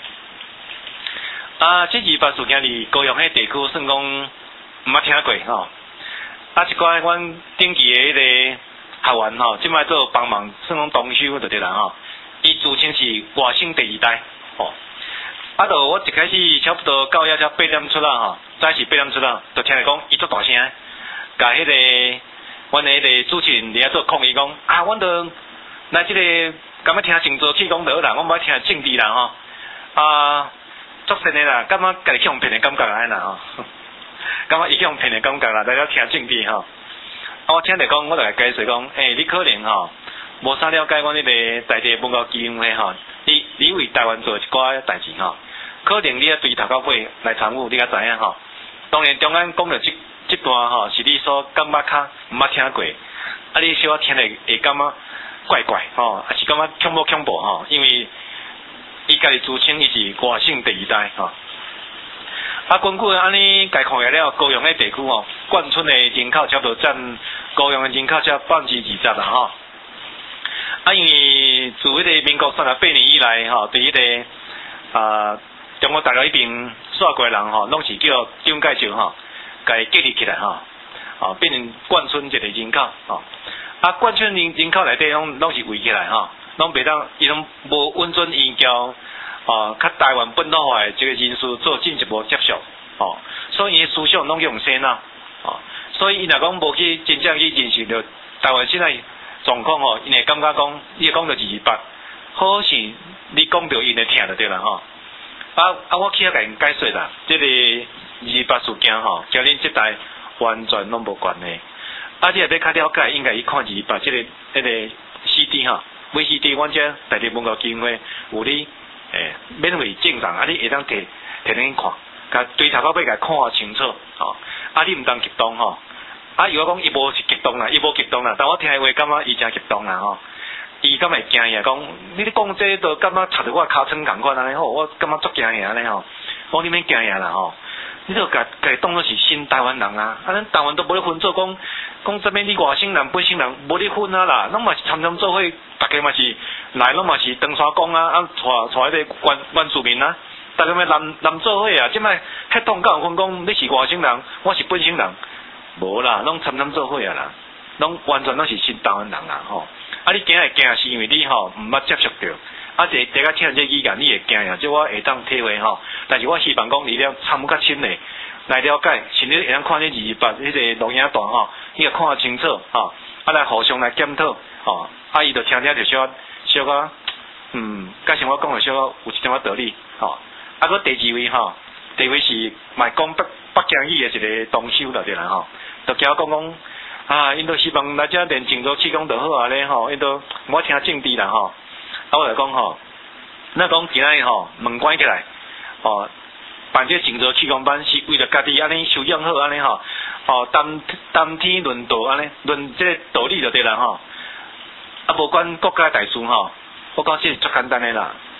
这228事件伫高雄迄地区算讲毋捌听过吼，一寡阮顶期的迄个学员吼，即摆做帮忙算讲同修就对啦吼，伊自称是外省第2代吼，就我一开始差不多到遐才8点出啦吼，早是8点出啦，就听来讲伊足大声，甲迄个阮的迄个主持人伫遐做抗议讲阮都。来即个感觉听静坐气功就好啦，我毋爱听正治啦吼。作甚的啦，感觉家己去互骗的感觉安啦吼，感觉伊去互骗的感觉啦，大家听正治吼。我听着讲，我就来解释讲，你可能吼无啥了解阮迄个在地文教基金会吼，你为台湾做一寡代志吼，可能你啊对头到尾来参与，你较知影吼。当然中间讲着这段吼，是你所感觉较毋捌听过，你小可听了会感觉。怪怪吼，也是感觉恐怖吼，因为伊家己自称伊是外省第2代吼。根据安尼概看下了，高雄的地区吼，眷村的人口差不多占高雄的人口才20%啦吼。因为自迄个民国38年以来吼，对迄个中国大陆迄边刷过人吼，拢是叫蒋介石吼，甲伊建立起来吼，变成眷村一个人口吼。眷村人口内底拢是围起来吼，拢袂当伊拢无允准移交较台湾本土化的这个人士做进一步接触吼，所以伊思想拢用洗脑所以伊若讲无去真正去认识到台湾现在状况吼，因会感觉讲你讲到228，好是你讲到因会听就对啦吼。我去遐甲因解说啦，这个228事件吼，甲恁这代完全拢无关系。你若要较了解，应该去看228这个迄个 CD 吼，买 CD 阮遮在地文教基金会有你免费赠送，你会当摕恁看，甲对头到尾甲看清楚吼。你毋当激动吼，如果讲伊无是激动啦，伊无激动啦，但我听的话感觉伊真激动啦吼。伊敢会惊呀？讲你讲这都感觉插着我尻川共款安尼吼，我感觉足惊呀安尼吼。我你免惊呀啦吼。你就甲当作是新台湾人啊！咱台湾都无咧分做讲这边你外省人、本省人无咧分啊啦，拢嘛是参做伙，大家嘛是来拢嘛是登山讲啊，带迄个原住民啊，大家嘛南做伙啊，即摆迄通甲有分讲你是外省人，我是本省人，无啦，拢参做伙啊啦，拢完全拢是新台湾人啊吼！你惊会惊是因为你吼毋捌接触到。大家听这语言，你会惊呀？即我会当体会吼，但是我希望讲你了参与较深的来了解，甚至会当看这228迄个录影带吼，你要看得清楚吼，来互相来检讨吼，伊就听就小可加上我讲的小可有一点仔道理吼。搁第2位吼，第2位是卖讲北京语的一个同修就对啦吼，就叫我讲因都希望来遮练静坐气功就好啊咧吼，因都我听正治啦吼。我来讲吼，咱讲今仔日吼门关起来，办这静坐气功班是为了家己安尼修养好安尼吼，当天论道安尼论这个道理就对啦吼。无管国家大事吼，我讲这是足简单的啦。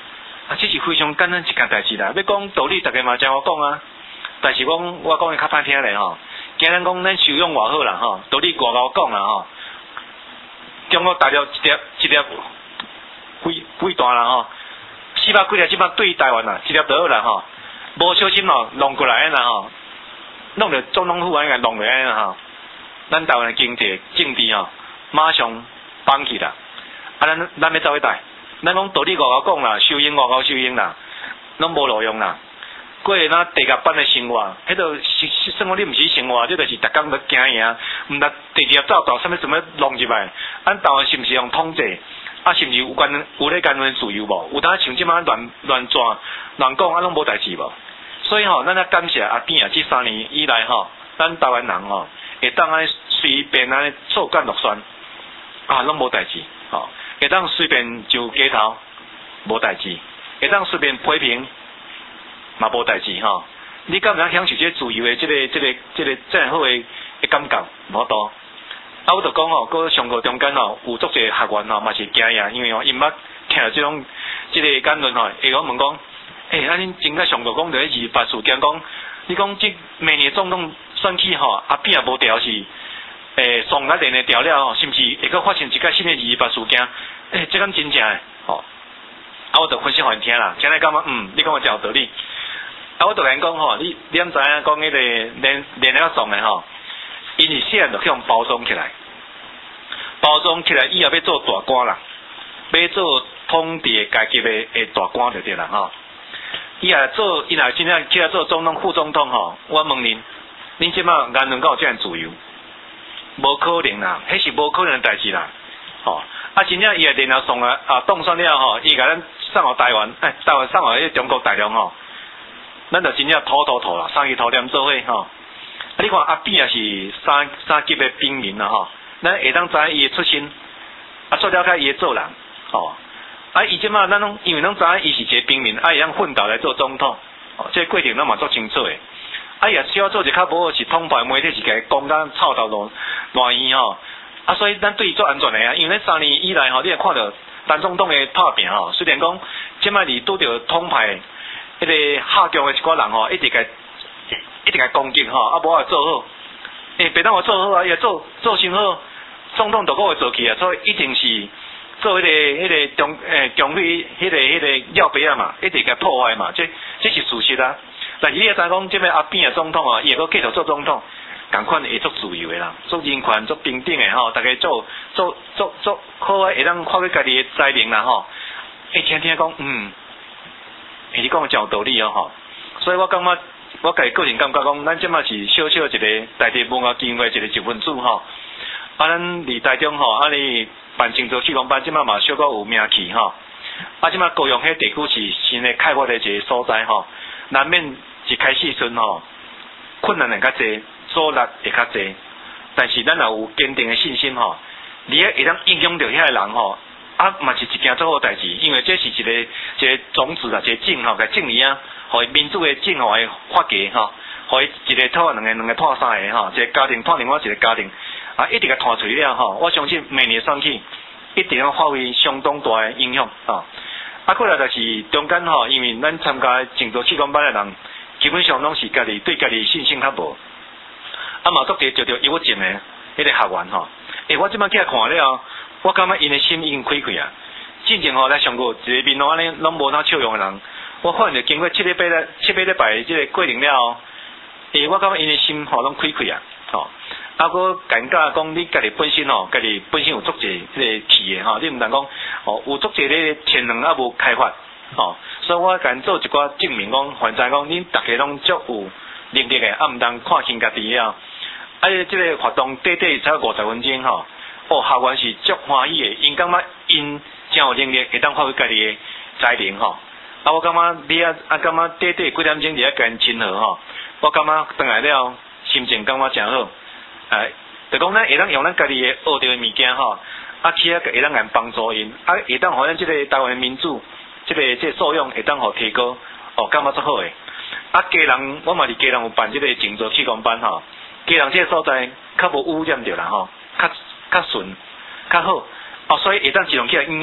这是非常简单一件代志啦。要讲道理，大家嘛正好讲啊。但是我讲的较歹听咧吼，今日讲咱修养偌好啦吼，道理偌高讲啦吼。中国大陆一粒几大啦吼，400几粒即摆对台湾啦，一粒就好啦吼，无小心咯弄过来啦吼，弄着总统府安尼弄落来啦吼，咱台湾的经济政治吼，马上放弃啦。啊，咱要走去台，咱讲道理偌高讲啦，修养偌高修养啦，拢无路用啦。过那地甲班的生活，迄个生活你毋是生活，这就是逐工要惊赢，毋得直直走到什么弄入来。咱台湾是毋是用统治？啊，是毋是有咧言论自由无？有当像即摆乱转乱讲，啊，拢无代志无？所以吼，咱要感谢阿扁啊，这3年以来吼，咱台湾人吼，会当安随便安错干落选，啊，拢无代志，吼，会当随便就街头无代志，会当随便批评。嘛无代志吼，你敢有享受这自由的这个真好的感觉无多？啊，我就讲吼，搁上课中间吼，有足侪学员吼嘛是惊呀，因为吼因捌听到这种这个言论吼，会讲问讲，啊恁真甲上课讲着迄28事件讲，你讲这明年总统选举吼，阿扁也无调是，上一年的调了吼，是毋是会搁发生一个新的28事件？这敢真正诶吼，啊，我就分析互因听啦，听来感觉你讲我真有道理。啊，我突然讲吼，你毋知影讲迄个连了送的吼，因是细汉就向包装起来，包装起来以后要做大官啦，要做统治阶级的大官就对啦吼。伊若真正起来做总统、副总统吼，我问恁即摆言论敢有这样自由？无可能啦，迄是无可能的代志啦，吼。啊，真正伊若连了送啊当选了吼，伊甲咱送互台湾，台湾送互迄中国大陆吼。咱就真正土啦，三级土连做伙吼。啊，你看阿扁也是三级的兵民啦吼，咱会当知影伊的出身，啊，做了解伊的做人吼。啊，伊即马咱拢因为拢知影伊是一个兵民，啊，会当奋斗来做总统，哦，这个过程咱嘛足清楚的。啊，也需要做一较无是统派媒体是甲讲甲臭到乱圆吼。啊，所以咱对伊做安全的啊，因为咱3年以来吼，你也看到陈总统的拍拼吼，虽然讲即摆你拄着统派。迄个下强的一寡人吼，一直甲攻击吼，啊无啊做好，别当我做好啊，伊做真好，总统都个会做起啊，所以一定是做迄个强力迄个要杯啊嘛，一直甲破坏嘛，这是事实啊。但是你也知讲，即摆阿扁的总统啊，伊会阁继续做总统，共款会做自由的啦，做人权、做平等的吼，大家做好会当发挥家己的才能啦吼。听讲你讲真有道理哦吼，所以我感觉我家己个人感觉讲，咱即马是小小一个在地文化基金会一个一份子吼，啊，咱伫台中吼，啊，你办清州气功班，即马嘛小可有名气吼，啊，即马高雄迄地区是新的开发的一个所在吼，难免一开始阵吼，困难会较济，阻力会较济，但是咱也有坚定的信心吼，你会当影响到遐个人吼。啊，嘛是一件做好代志，因为这是一个种子啊，一个种吼，甲种伊啊，互伊民主的种吼会发芽吼，互伊一个拖两个拖三个吼，一个家庭拖另外一个家庭，啊，一直甲拖出去了吼，我相信明年选举一定要发挥相当大的影响吼。啊，过来就是中间吼，因为咱参加静州气功班的人，基本上拢是家己对家己信心较无，啊嘛，足侪就抑郁症的迄个学员吼，我即摆起来看了。我感觉因的心已经开开啊！之前吼来上过一个面拢安尼拢无哪笑容的人，我发现着经过7礼拜即个过程了后，我感觉因的心吼拢开开啊！吼，啊，佫感觉讲你家己本身吼，家己本身有足侪迄个气的吼，你毋通讲吼有足侪咧潜能啊无开发吼，所以我敢做一寡证明讲，反正讲恁大家拢足有能力的，啊毋通看轻家己了。啊，即个活动短才50分钟吼。学员是足欢喜的，因感觉因真有能力，会当发挥家己的才能吼。啊，我感觉你感觉短几点钟伫遐跟亲和吼，我感觉回来了心情感觉真好。就讲咱会当用咱家己的学到的物件吼，啊去会当人帮助因，啊会当互咱即个台湾的民主，即个素养会当互提高，感觉足好诶。啊，家人我嘛伫家人有办即个静坐气功班吼，家人即个所在较无污染着啦吼，较顺，较好，所以会当自动起来应用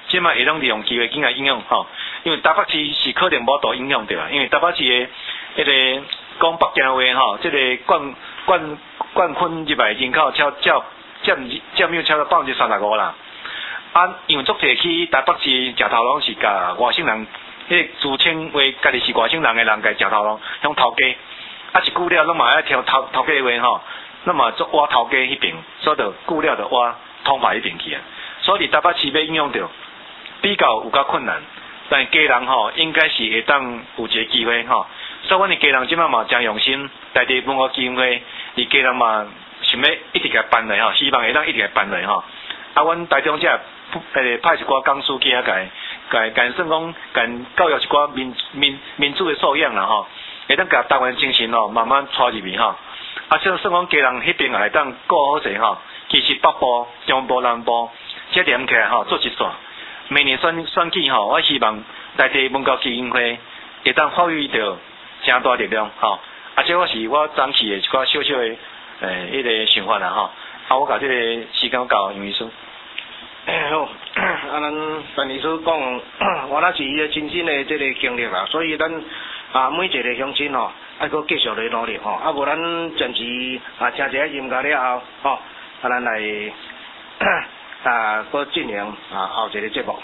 即卖会当利用机会进来影响吼，因为台北市是可能无大影响对啦，因为台北市的迄个讲北京话吼，即个冠坤入来人口占有超过35%啦。啊，因为足侪去台北市食头路是甲外省人，迄个自称为家己是外省人的人，甲食头路向头家，啊一久了，拢嘛爱听头家话吼，那么做挖头家迄边，所以就久了就挖通牌迄边去啊。所以台北市要影响到比较有较困难，但家人吼应该是会当有一个机会吼。所以阮的家人即摆嘛真用心，在地文化基金会，伫家人嘛想要一直甲办来吼，希望会当一直甲办来吼。啊，阮台中派一寡讲师去遐甲算讲甲教育一寡民主的素养啦吼，会当甲台湾精神吼慢慢带入去吼。啊，算讲家人迄边也会当顾好势吼。其实北部、中部、南部这连起来吼做一线。明年选举吼，我希望在地文教基金会会当发挥到真大力量吼。啊，这是我早期的一寡小小的迄个想法啦吼。啊，我甲这个时间到，杨医师。 好，啊，陈医师讲，我那是伊个亲身的这个经历啦，所以咱每一个乡亲吼，爱搁继续来努力吼，啊无咱暂时听一下音乐了后，吼，咱来搁进行后一个节目。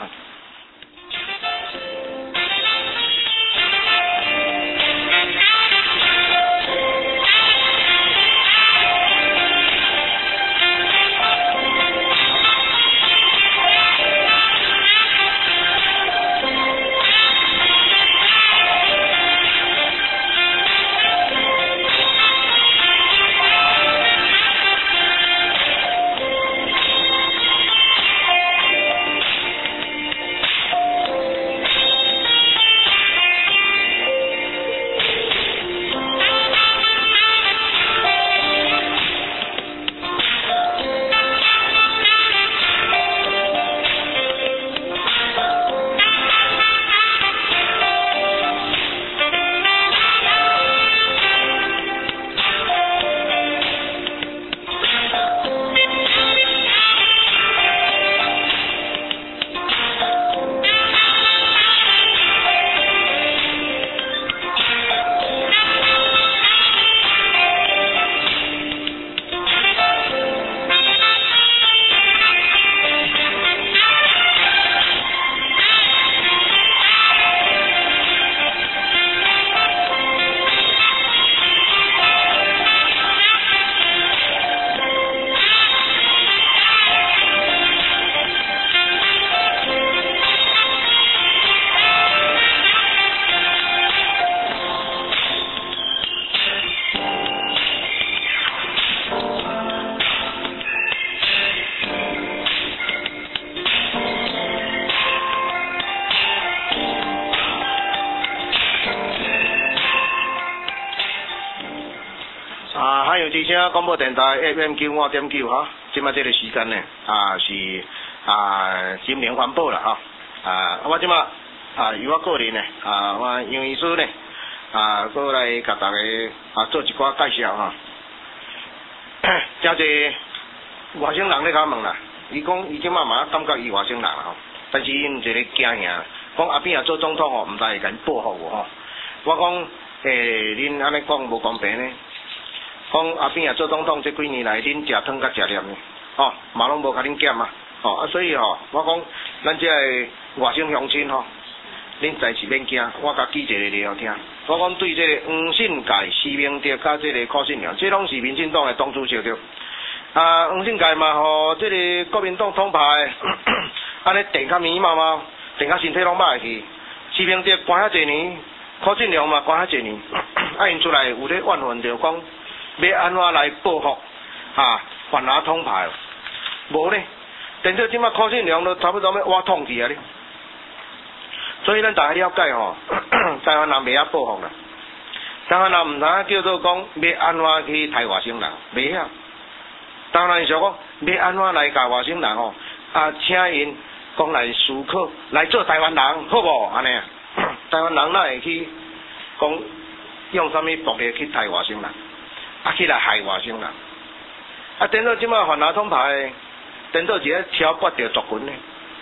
还有之声广播电台 FM95.9哈，即摆这个时间呢是心灵环保啦哈我即摆由我个人呢我杨医师呢过来甲大家做一寡介绍哈。真侪外省人咧甲问啦，伊讲伊即摆嘛感觉伊外省人啦吼，但是伊毋是咧惊吓，讲阿扁做总统吼，毋知会甲因报复无吼。我讲恁安尼讲无公平呢。讲阿扁做总统这几年来，恁食汤甲食黏呢，嘛拢无甲恁减所以我讲咱这个外省乡亲恁在是免惊，我甲举一个例听。我讲对这个黄信介、施明德甲这个柯信良，这拢是民进党的党主席对。黄信介嘛，这个国民党统派，安尼电较面嘛，电较身体拢歹去。施明德关遐侪年，柯信良嘛关遐侪年，因出来有咧怨恨着讲。要安怎来报复反拿统派？无呢，等到即摆柯信良都差不多要挖通去啊咧。所以咱大家了解台湾人袂晓报复啦。台湾人毋知叫做讲要安怎去杀外省人，袂晓。台湾人想讲要安怎来甲外省人请因讲来思考，来做台湾人，好无？安尼台湾人哪会去讲用啥物暴力去杀外省人？起来害外省人，等到即摆反拿统派，等到一个超决着族群呢。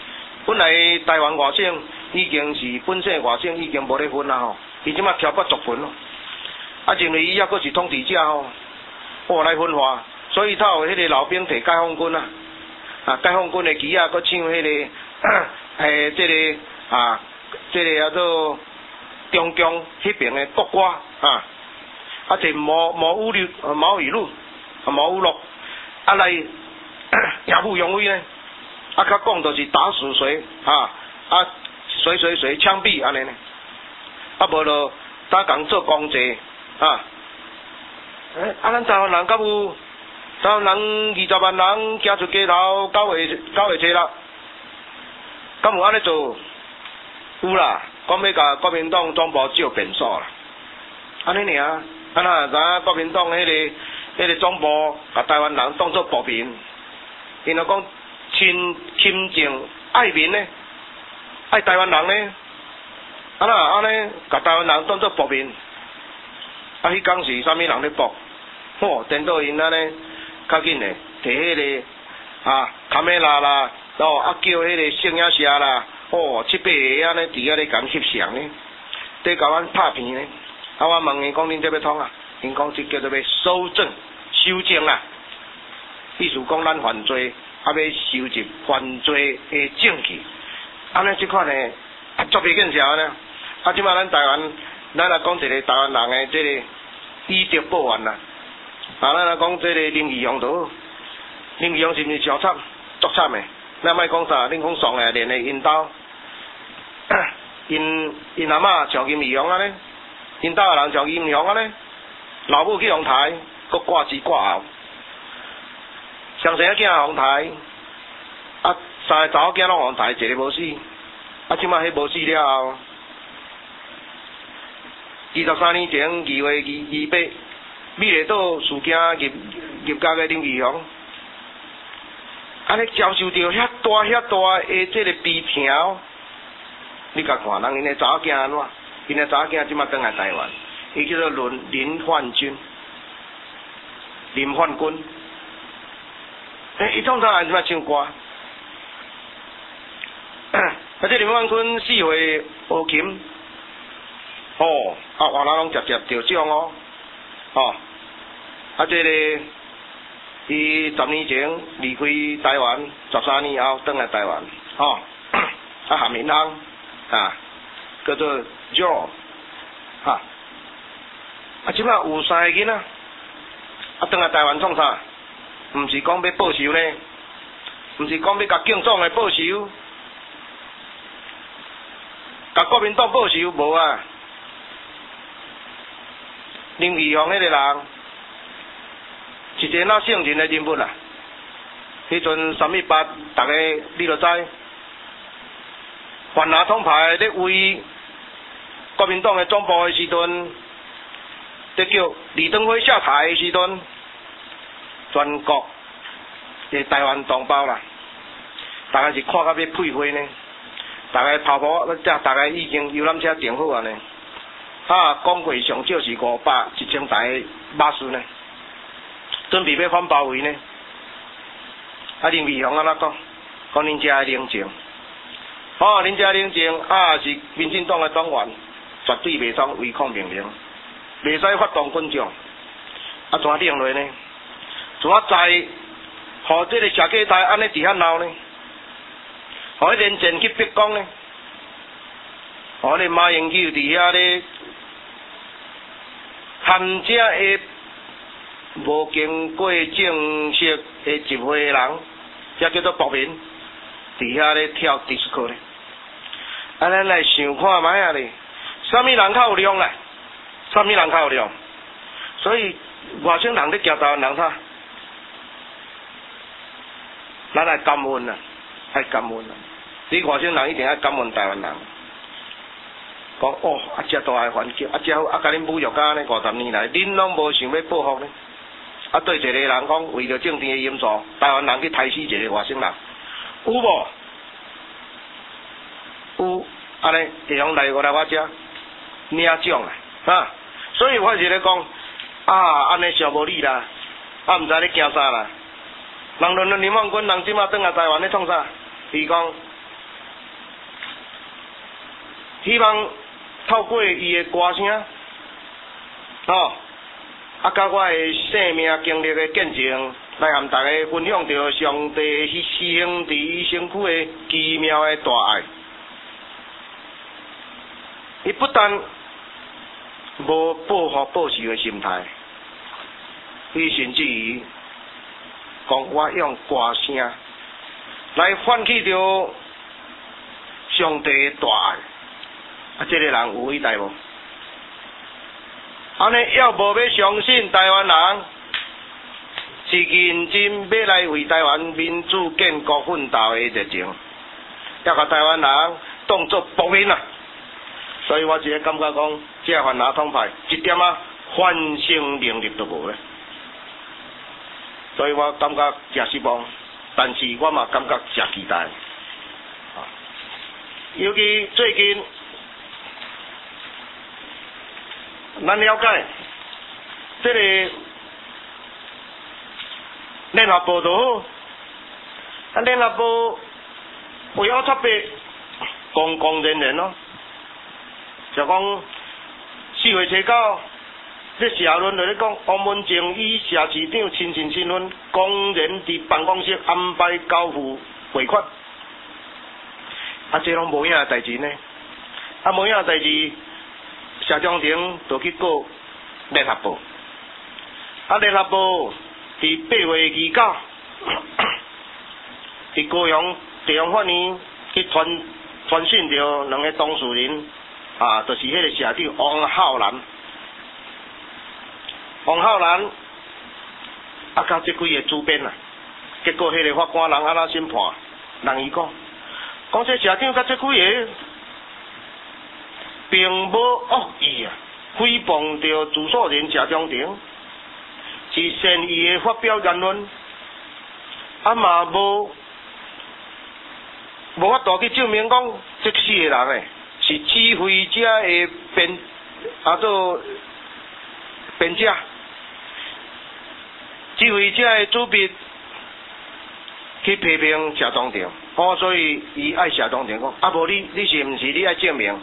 本来台湾外省已经是本省外省已经无咧分啦吼，伊即马挑拨族群咯，啊认为伊抑阁是统治者吼，来分化，所以他有迄个老兵摕解放军啊，解放军的旗啊，阁唱迄个这个叫做中共迄边的国歌啊摕毛语录来耀武扬威呢，较讲就是打死谁谁枪毙安尼呢，无就打工做公祭咱台湾人敢有台湾人20万人行出街头9月7日，敢有安尼做？有啦，讲要甲国民党总部照便所啦，安尼尔，哪知国民党迄个总部甲台湾人当作暴民，因为讲亲情爱民呢，爱台湾人呢，安尼甲台湾人当作暴民，迄天是啥物人咧搏？颠倒因安尼较紧诶，摕迄个卡梅拉啦，叫迄个摄影社啦。7、8个安尼伫遐咧共翕相呢，伫甲阮拍片呢。我问伊讲恁这要创啊？因讲这叫做要搜证、修正啦，意思讲咱犯罪，要收集犯罪的证据。安尼即款呢，足袂见效呢。即摆咱台湾，咱来讲一个台湾人的这个以德报怨啦。咱来讲这个林义雄都好，林义雄是毋是上惨、足惨的？咱莫讲啥，恁讲爽的，连的因兜。因阿嬷上金义雄安尼，因兜的人上金义雄安尼，老母去红台，佮挂前挂后，上生囝红台，3个查某囝拢红台，一个无死，即摆迄无死了后，23年前2月28，美丽岛事件入监的林义雄，安尼遭受到遐大的这个悲痛。你甲看，人因个查某囝安怎？因个查某囝即马转来台湾，伊叫做林焕君，伊创啥人即马唱歌？这林焕君4岁学琴，外人拢直接得奖这个伊10年前离开台湾，13年后转来台湾，含银行。叫做 Joe， 即摆有3个囡仔，转来台湾创啥？毋是讲要报仇呢，毋是讲要甲警总来报仇，甲国民党报仇无啊？林义雄迄个人，是一个哪圣人的人物啦？迄阵318，大家你就知。泛蓝统派咧为国民党的总部的时阵，咧叫李登辉下台的时阵，全国的台湾同胞啦，大家是看到要配花呢，大家跑步，大家已经游览车订好啊呢，讲过上少是500、1000台巴士呢，准备要反包围呢。林义雄安怎讲？讲恁遮的宁静。恁遮宁静是民进党的党员，绝对袂当违抗命令，袂使发动群众。怎定落呢？怎在？互这个社计台安尼伫遐闹呢？互迄连战去逼讲呢？互迄马英九伫遐咧含遮的无经过正式的集会的人，这叫做暴民，伫遐咧跳 disco 咧。咱来想看卖啊咧，啥物人较有量咧？啥物人较有量？所以外省人咧惊台湾人啥？咱来感恩啊，爱感恩啊！你外省人一定要感恩台湾人。讲遮大个环境，遮好，甲恁侮辱甲呢50年来，恁拢无想要报复呢？对一个人讲，为着政治的因素，台湾人去杀死一个外省人，有无？有，安尼会用来我遮领奖啊！所以我是咧讲，安尼上无理啦，毋知咧惊啥啦。人论林万军，人即马转来台湾咧创啥？伊讲， 希望透过伊的歌声，甲我的生命经历的见证，来和大家分享着上帝牺牲伫伊身躯的奇妙的大爱。伊不但无报复报仇的心态，伊甚至于讲我用歌声来唤起着上帝的大爱。这个人有伟大无？安尼要无要相信台湾人是认真要来为台湾民主建国奋斗的热情，要甲台湾人当作仆人啊！所以我只个感觉讲，这泛蓝统派一点反省能力都无咧，所以我感觉真失望，但是我嘛感觉真期待。尤其最近。咱了解，这个联合报就好，联合报为了特别公人咯，就讲4月初9，这社论就咧讲，王文正以社市长亲信身份，公然伫办公室安排交付汇款，这拢无影的代志呢，无影的代志。社长庭就去告联合报，联合报伫8月29，伫高雄地方法院去传讯着2个当事人，就是迄个社长王浩然，甲这几个主编结果迄个法官人安那审判，人伊讲这社长甲这几个。并无恶意诽谤着自诉人社长庭，是善意的发表言论，嘛无法度去证明讲这4个人是指挥者的编者，指挥者的主笔去批评社长庭，所以伊爱社长庭讲，无你是毋是你爱证明？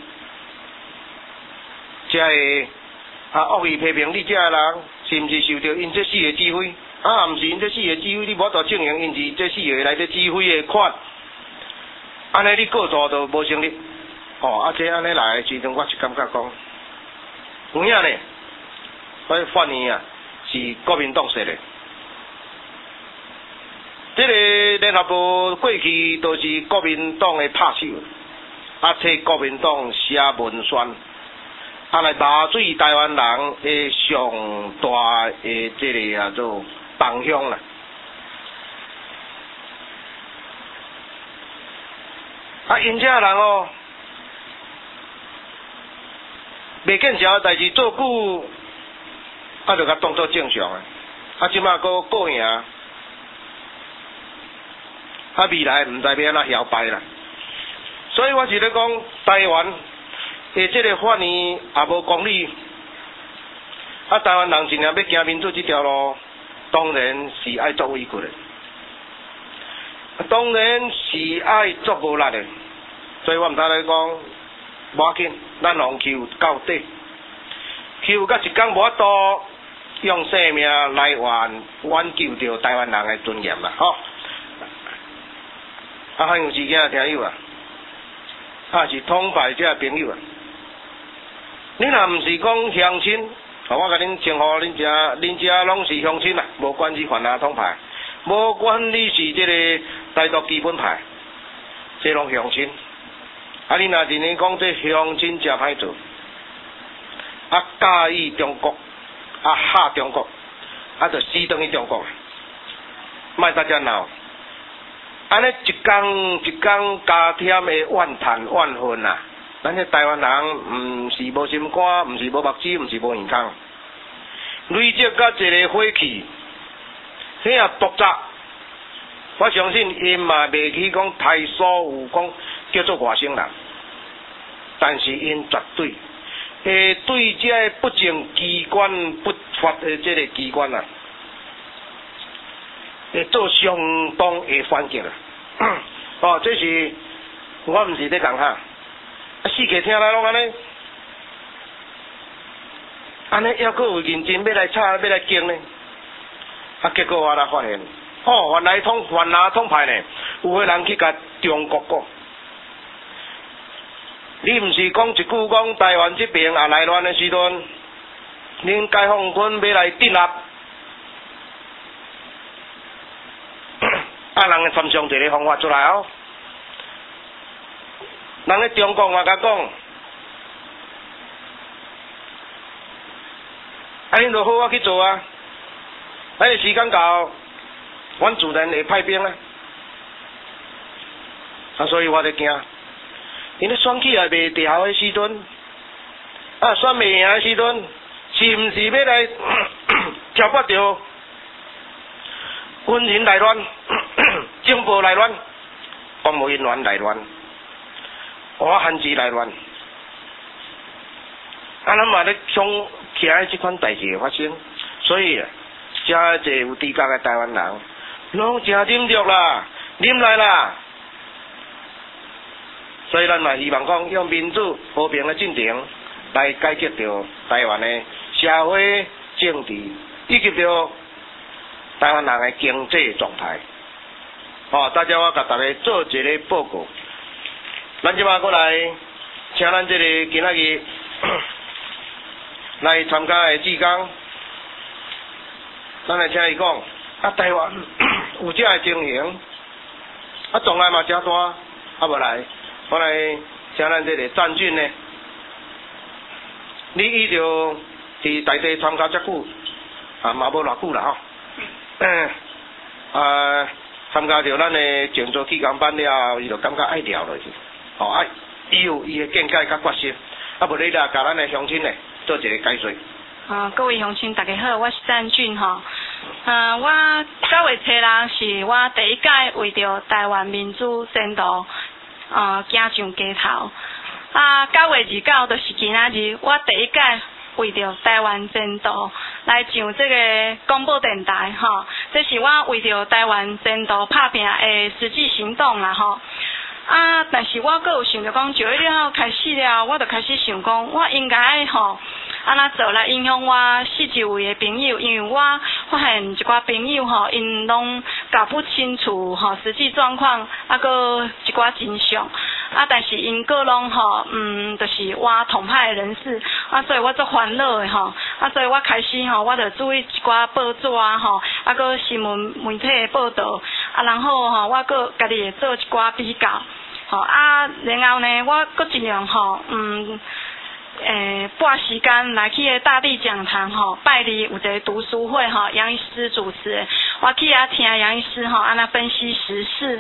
这个恶意批评你这个人，是毋是受到因这4个指挥？毋是因这4个指挥，你无法度证明因是这4个内底指挥的款，安尼你告诉就无成立。这安尼来的时阵，我是感觉讲，有影呢，所以法院是国民党设的。这个联合报过去都是国民党的拍手，替国民党写文宣。来麻醉台湾人的上大的这个做方向啦。因这人未见着代志做久，就甲当作正常的。即马佫过赢，未来毋知要安怎摇摆啦。所以我是咧讲台湾。这个法院也无公理，台湾人真正要行民主这条路，当然是爱作委屈的，当然是爱作无力的。所以我毋知来讲，无要紧，咱互求到底，求到一天无法度用生命来挽救着台湾人的尊严啦，还有事件听友是统派这朋友恁若毋是讲乡亲，我甲恁称呼恁遮拢是乡亲无管是泛蓝统派，无管你是这个台独基本派，这拢乡亲。恁若认为讲这乡亲真歹做，介意中国，吓中国，就死等于中国，莫大家闹。安尼一天一天加添的怨叹怨恨咱这台湾人毋是无心肝，毋是无目睭，毋是无耳孔，累积到一个火气，遐也毒杂。我相信因嘛袂去讲太所有讲叫做外省人，但是因绝对会对这不正机关不法的这个机关会做相当的反击这是我毋是咧讲四界听来拢安尼，安尼还佫有认真要来吵要来竞呢，结果我才发现，原来统派呢，有个人去甲中国讲，你毋是讲一句讲台湾这边内乱的时阵，恁解放军要来镇压，人个参详一个方法出来哦。人咧中国嘛甲讲，恁就好我去做啊！时间到，阮自然会派兵啊！所以我咧惊，因咧选举也袂调的时阵，选袂赢的时阵，是毋是要来挑拨着军人内乱、政府内乱、公务人员内乱？我限制内乱，咱嘛咧想起来这款代志发生，所以真侪有资格的台湾人，拢真忍着啦，忍来啦。所以咱嘛希望讲用民主和平的进程来解决着台湾的社会、政治以及着台湾人的经济状态。大家我甲大家做一个报告。咱即马过来，请咱这个今仔日来参加的志工，咱来请伊讲，台湾有这个情形，障碍嘛真大，无来，我来请咱这个战俊呢，你伊就伫台地参加遮久，嘛无偌久啦参加着咱的静坐气功班了，伊就感觉爱了落去。伊有伊的见解甲决心，无你来甲咱的乡亲呢做一个解说。 各位乡亲大家好，我是战俊我9月7日是我第一届为着台湾民主前途行上街头。9月29就是今仔日，我第一届为着台湾前途来上这个广播电台这是我为着台湾前途打拼的实际行动啦但是我阁有想着讲，9月6号开始了，我就开始想讲，我应该安怎做来影响我四周围的朋友，因为我发现一寡朋友因拢搞不清楚实际状况，阁一寡真相但是因个拢就是我同派的人士所以我足烦恼的所以我开始我就注意一寡报纸阁新闻媒体的报道然后我阁家己会做一寡比较然后呢我阁尽量拨时间来去大地讲堂拜里有一个读书会杨医师主持的，我去听杨医师安那分析时事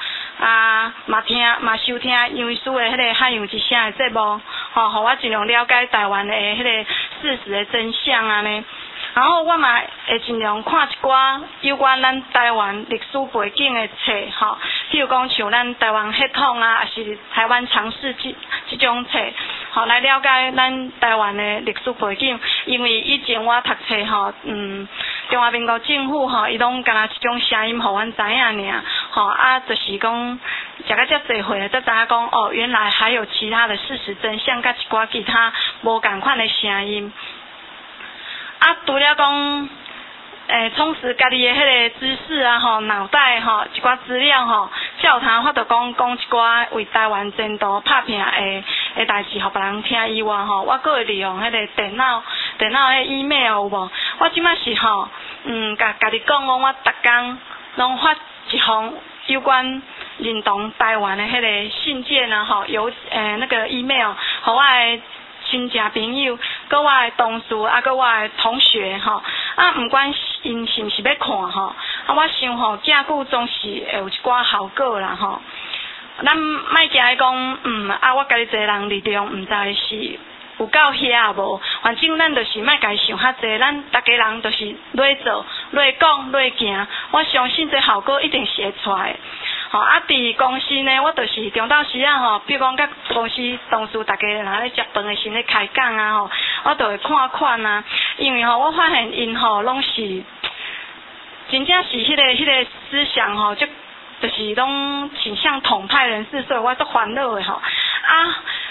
嘛收听杨医师的迄个海洋之声的节目互我尽量了解台湾的迄个事实的真相呢。然后我嘛会尽量看一寡有关咱台湾历史背景的册譬如讲像咱台湾血统还是台湾常识这种册来了解咱台湾的历史背景。因为以前我读册中华民国政府伊拢敢若一种声音互阮知影尔就是讲食到遮侪岁才知影讲原来还有其他的事实真相甲一寡其他无共款的声音除了讲充实家己的迄个知识脑袋一寡资料才有通法度讲一寡为台湾前途打拼的代志，互别人听以外我阁会利用迄个电脑的 email 有无？我即摆是甲家己讲我逐工拢发一封有关认同台湾的迄个信件有那个 email， 互我的亲戚朋友，搁我的同事，搁我的同学毋管因是毋是要看我想正久总是会有一寡效果啦咱莫惊讲我家己一个人力量，毋知是有够遐无，反正咱就是莫家想较济，咱大家人就是落做、落讲、落行，我相信这效果一定是会出来。伫公司呢，我就是中昼时比如讲甲公司同事大家若咧食饭的时咧开讲我就会看因为我发现因拢是真正是迄个思想就是拢倾向统派人士，所以我足烦恼的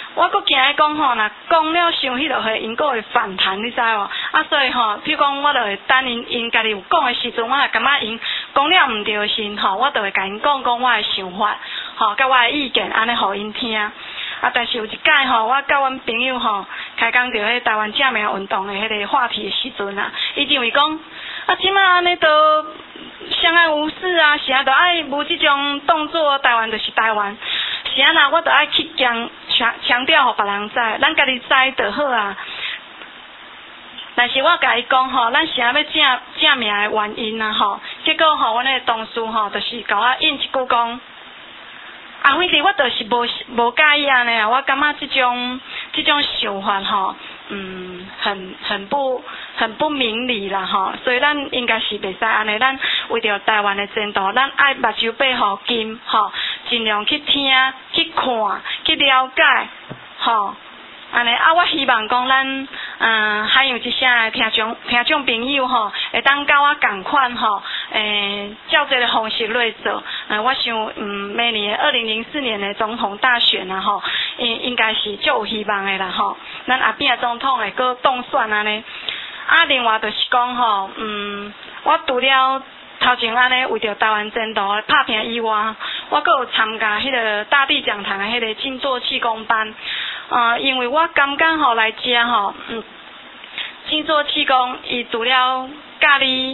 我阁惊伊讲吼，若讲了伤迄落会因阁会反弹，你知无？所以吼，譬如讲我就会等因家己有讲的时阵，我也感觉因讲了毋对时吼，我就会甲因讲我的想法，吼，甲我的意见，安尼互因听。但是有一届吼，我甲阮朋友吼开讲着迄台湾正面运动的迄个话题的时阵啊，伊认为讲即马安尼都相安无事啊，是啊，都爱无即种动作，台湾就是台湾。是啊，我就爱去强调，互别人知，咱家己知就好啊。但是我甲伊讲吼，咱是要正名的原因啊吼，结果吼，阮个同事吼，就是甲我应一句讲，反正我就是无介意安尼啊，我感觉即种想法吼，很不明理啦吼，所以咱应该是袂使安尼，咱为着台湾的前途，咱爱目睭闭互金吼，尽量去听、去看、去了解吼。安尼我希望讲咱还有一些听众朋友吼，会当甲我共款吼，照这个方式来做。我想明年2004年的总统大选啊吼，应该是足有希望的啦吼。咱后边总统会阁当选安尼。另外就是讲吼，我除了头前安尼为着台湾前途的拍拼以外，我阁有参加迄个大地讲堂的迄个静坐气功班。因为我感觉吼来遮吼，静坐气功伊除了教你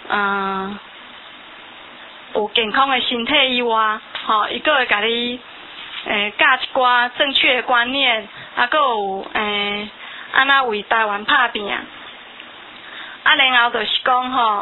有健康的身体以外，吼伊阁会甲你教一寡正确的观念，阁有安那为台湾拍拼。然后就是讲吼，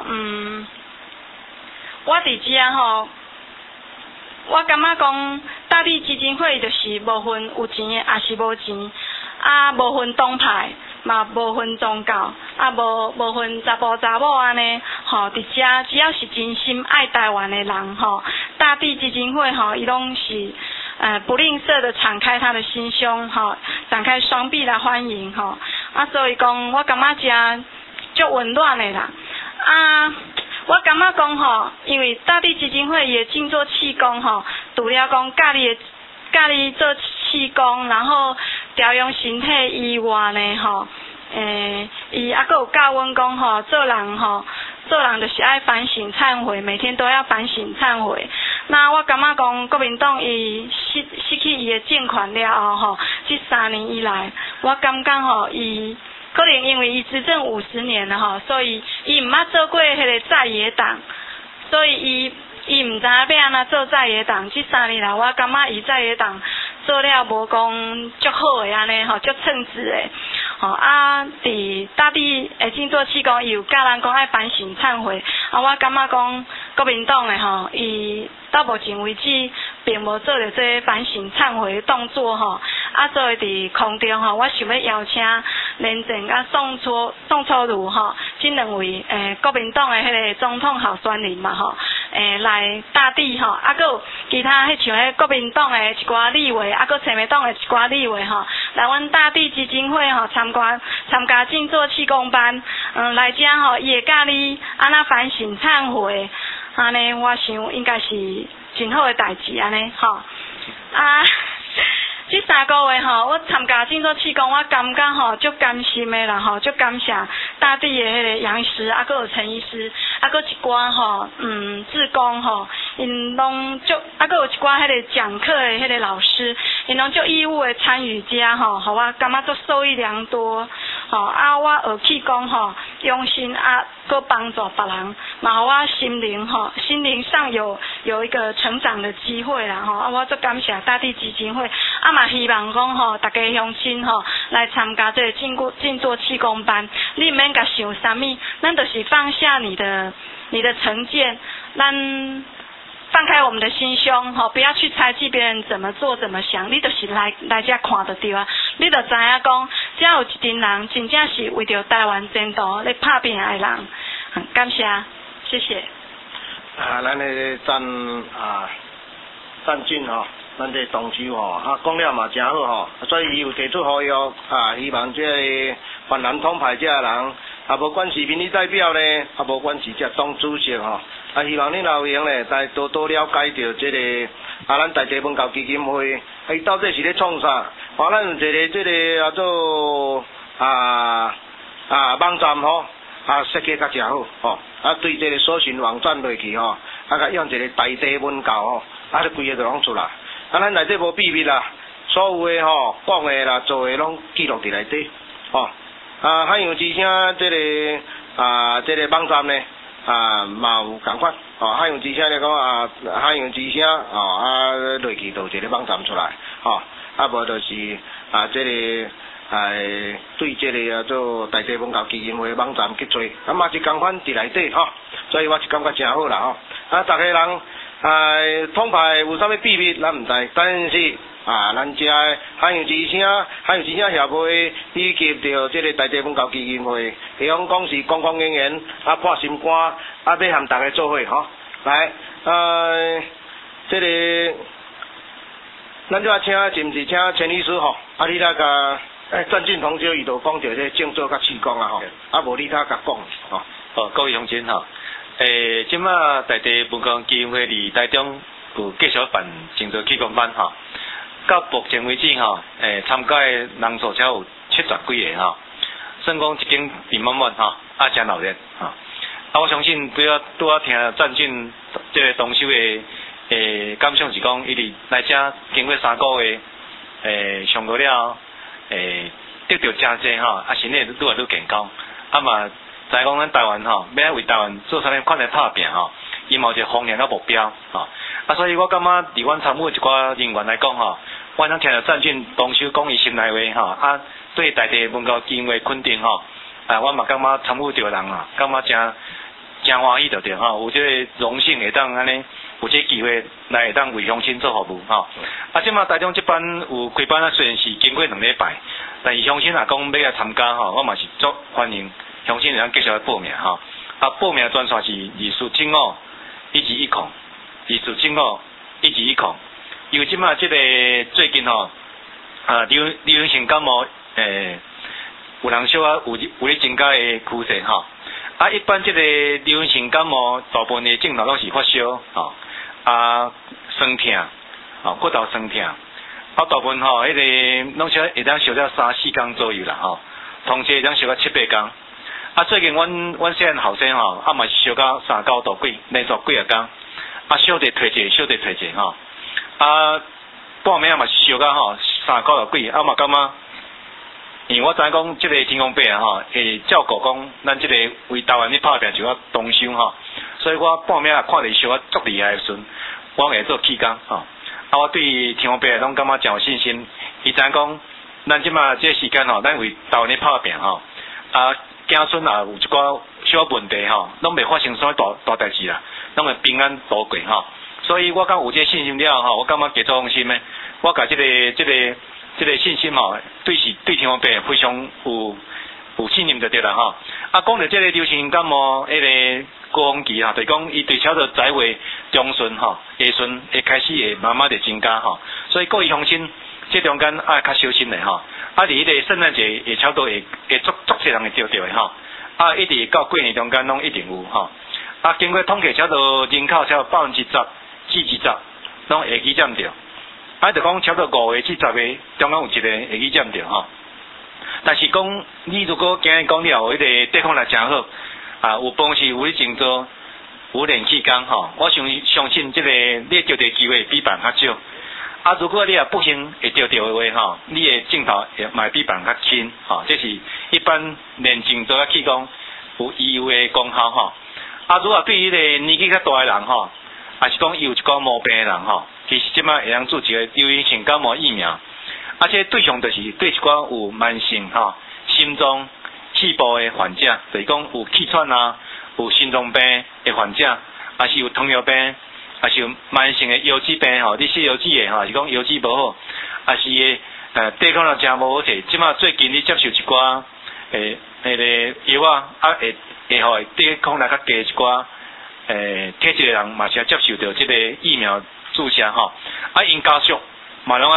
我伫遮吼。我感觉讲，大地基金会就是无分有钱的，也是无钱，无分党派，嘛无分宗教，无分查甫查某安尼，吼，伫遮只要是真心爱台湾的人，吼，大地基金会吼，伊拢是不吝啬的敞开他的心胸，吼，展开双臂来欢迎，吼，所以讲我感觉遮足温暖的啦，我感觉讲吼，因为大地基金会也静坐气功吼，除了讲教你做气功，然后调养身体以外呢吼，伊还阁有教阮讲吼，做人就是爱反省忏悔，每天都要反省忏悔。那我感觉讲国民党伊失去伊的政权了后吼，这3年以来，我感觉吼伊。可能因为伊执政50年了吼，所以伊毋捌做过迄个在野党，所以伊毋知影要安怎做在野党。这3年来，我感觉伊在野党做了无讲足好诶安尼吼，足称职诶。伫大地静坐气功，伊有教人讲爱反省忏悔。我感觉讲国民党诶吼，伊到目前为止并无做着这反省忏悔的动作吼。所以伫空中吼，我想要邀请连战甲宋楚瑜吼，这2位国民党的迄个总统候选人嘛吼，来大地吼，阁有其他迄像迄国民党的一寡立委，阁亲民党的一寡立委吼，来阮大地基金会吼参加静坐气功班，来遮吼，伊会教你安怎反省忏悔，安尼我想应该是真好的代志安尼吼。这3个月吼，我参加静坐气功，我感觉吼足甘心的啦吼，足感谢大地的迄个杨医师，阁有陈医师，阁一寡吼，志工吼，因拢足，阁有一寡迄个讲课的迄个老师，因拢足义务的参与遮吼，互我感觉足受益良多。我学气功吼，用心搁帮助别人，嘛互我心灵上有一个成长的机会啦吼。我足感谢大地基金会，嘛希望讲吼，大家用心吼来参加这个静坐气功班。你毋免甲想啥物，咱就是放下你的成见，咱放开我们的心胸吼，不要去猜忌别人怎么做怎么想，你就是来遮看得到啊，你就知影讲，遮有一群人真正是为着台湾前途咧拍拼的人，感谢，谢谢。 咱的赞俊吼，咱这同事吼，讲了嘛真好吼，所以伊有提出呼吁，希望这个泛蓝统派这人无管是民意代表呢，无管是这党主席吼，希望恁老营呢，再多多了解到这个咱在地文教基金会，伊到底是咧创啥？咱有一个这个叫做网站吼，设计较诚好吼，对这个搜寻网站落去吼，甲用一个在地文教吼，就规个就拢出来。咱内底无秘密啦，所有的吼讲的啦、做的拢记录伫内底吼。海洋之声这个这个网站呢嘛有共款海洋之声咧讲海洋之声落去就有一个网站出来无就是这个对这个做在地文教基金会网站去做，嘛是共款伫内底所以我是感觉真好啦逐个人统派有啥物秘密咱毋知，但是咱遮海洋之声协会以及着这个在地文教基金会，会用讲是公公圆圆破心肝要和大家做伙来这个咱就请是毋是请陈律师你那个郑俊同学伊就讲着这政策甲气功无你甲讲各位乡亲即马在地文教基金会伫台中有继续办政策气功班到目前为止参加的人数才有70几个算讲一间店满满真闹热我相信拄仔听郑俊这个同修的感想是讲，伊伫来遮经过3个月上过了得到真济身体愈来愈健康嘛知讲咱台湾要为台湾做啥物款的拍拼伊嘛有一个方向甲目标所以我感觉伫阮参与一寡人员来讲我能听到郑俊同修讲伊心内话对在地文教基金会肯定我嘛感觉参与着人感觉真欢喜着对有这个荣幸会当安尼有这个机会来会当为乡亲做服务即马台中这班有开班虽然是经过2礼拜，但是乡亲若讲要来参加我嘛是足欢迎乡亲会当继续来报名报名专线是2475-110，2475-110。因为即马即个最近流行性感冒有人小有咧增加的趋势一般即个流行性感冒大部分的症状拢是发烧酸痛骨头酸痛大部分迄个拢会当烧了3-4天左右啦通常会当烧到7-8天最近阮细汉后生嘛是烧到3-9度几连续几啊天烧者退者半暝嘛是烧到3-9度几嘛感觉因为我知讲即个天公伯会照顾讲咱即个为台湾咧拍拼就要同修所以我半暝看着烧啊足厉害的时阵我会做气功我对天公伯拢感觉真有信心，伊知讲咱即马这个时间咱为台湾咧拍拼子孙有一寡小问题拢袂发生啥大代志啦，拢会平安度过所以我讲有这个信心了我感觉加足放心的，我甲这个信心对天公伯非常有信任就对啦讲到这个流行感冒迄个高峰期就是讲伊对超到十一月中旬下旬会开始会慢慢的增加所以各位乡亲这中间较小心的伫迄个圣诞节会超多会足侪人会着的一直到过年中间拢一定有经过统计超多人口超10%至20%拢会去染着就讲超过5个至10个中间有一个会去染着但是讲你如果今日讲了迄个抵抗力真好有方式有咧静坐有练气功我相信这个你着的机会比别人较少如果你也不幸会着的话你的镜头嘛会比别人较轻这是一般练静坐气功有伊有的功效如果对于迄个年纪较大的人还是讲伊有一寡毛病的人其实即摆会当做一个流行性感冒疫苗这对象就是对一寡有慢性心脏气部的患者，就是讲有气喘有心脏病的患者，还是有糖尿病，还是有慢性的腰子病你食腰子的是讲腰子无好，还是抵抗力真无好势。即马最近你接受一寡迄个药会互抵抗力较低一寡体质的人嘛是接受到即个疫苗注射因家属嘛拢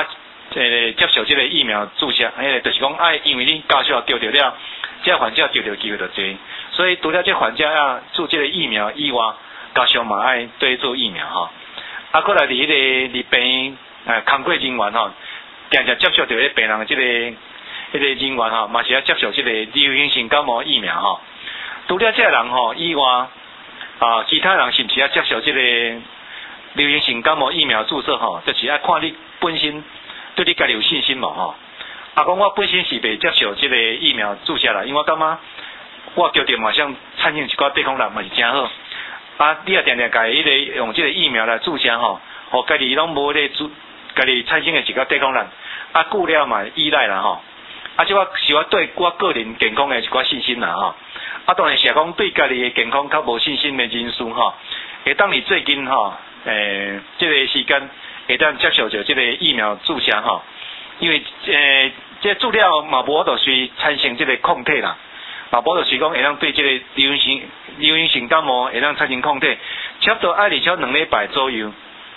接受这个疫苗注射，就是讲因为你高烧得了，这患者得机会就多，所以除了这患者要注这个疫苗以外，高烧嘛爱对做疫苗吼。啊，过来伫伫病工作人员吼，常常接受到病人这个人员吼，嘛是要接受这个流行性感冒疫苗吼。除了这个人吼以外，其他人是不是要接受这个流行性感冒疫苗注射吼？就是要看你本身对你家己有信心无吼。讲我本身是袂接受这个疫苗注射啦，因为我感觉我叫着嘛想产生一寡抵抗力嘛是真好。你也常常家己用这个疫苗来注射吼，互家己拢无咧家己产生的一个抵抗力，久了嘛依赖啦吼。即我是我对我个人健康的一寡信心啦吼。当然是讲对家己的健康较无信心的人士吼，会当你最近吼，这个时间会当接受着这个疫苗注射吼，因为这注了嘛无法度随产生这个抗体啦。嘛，无就是讲会当对这个流行性感冒会当产生抗体，差不多2礼拜左右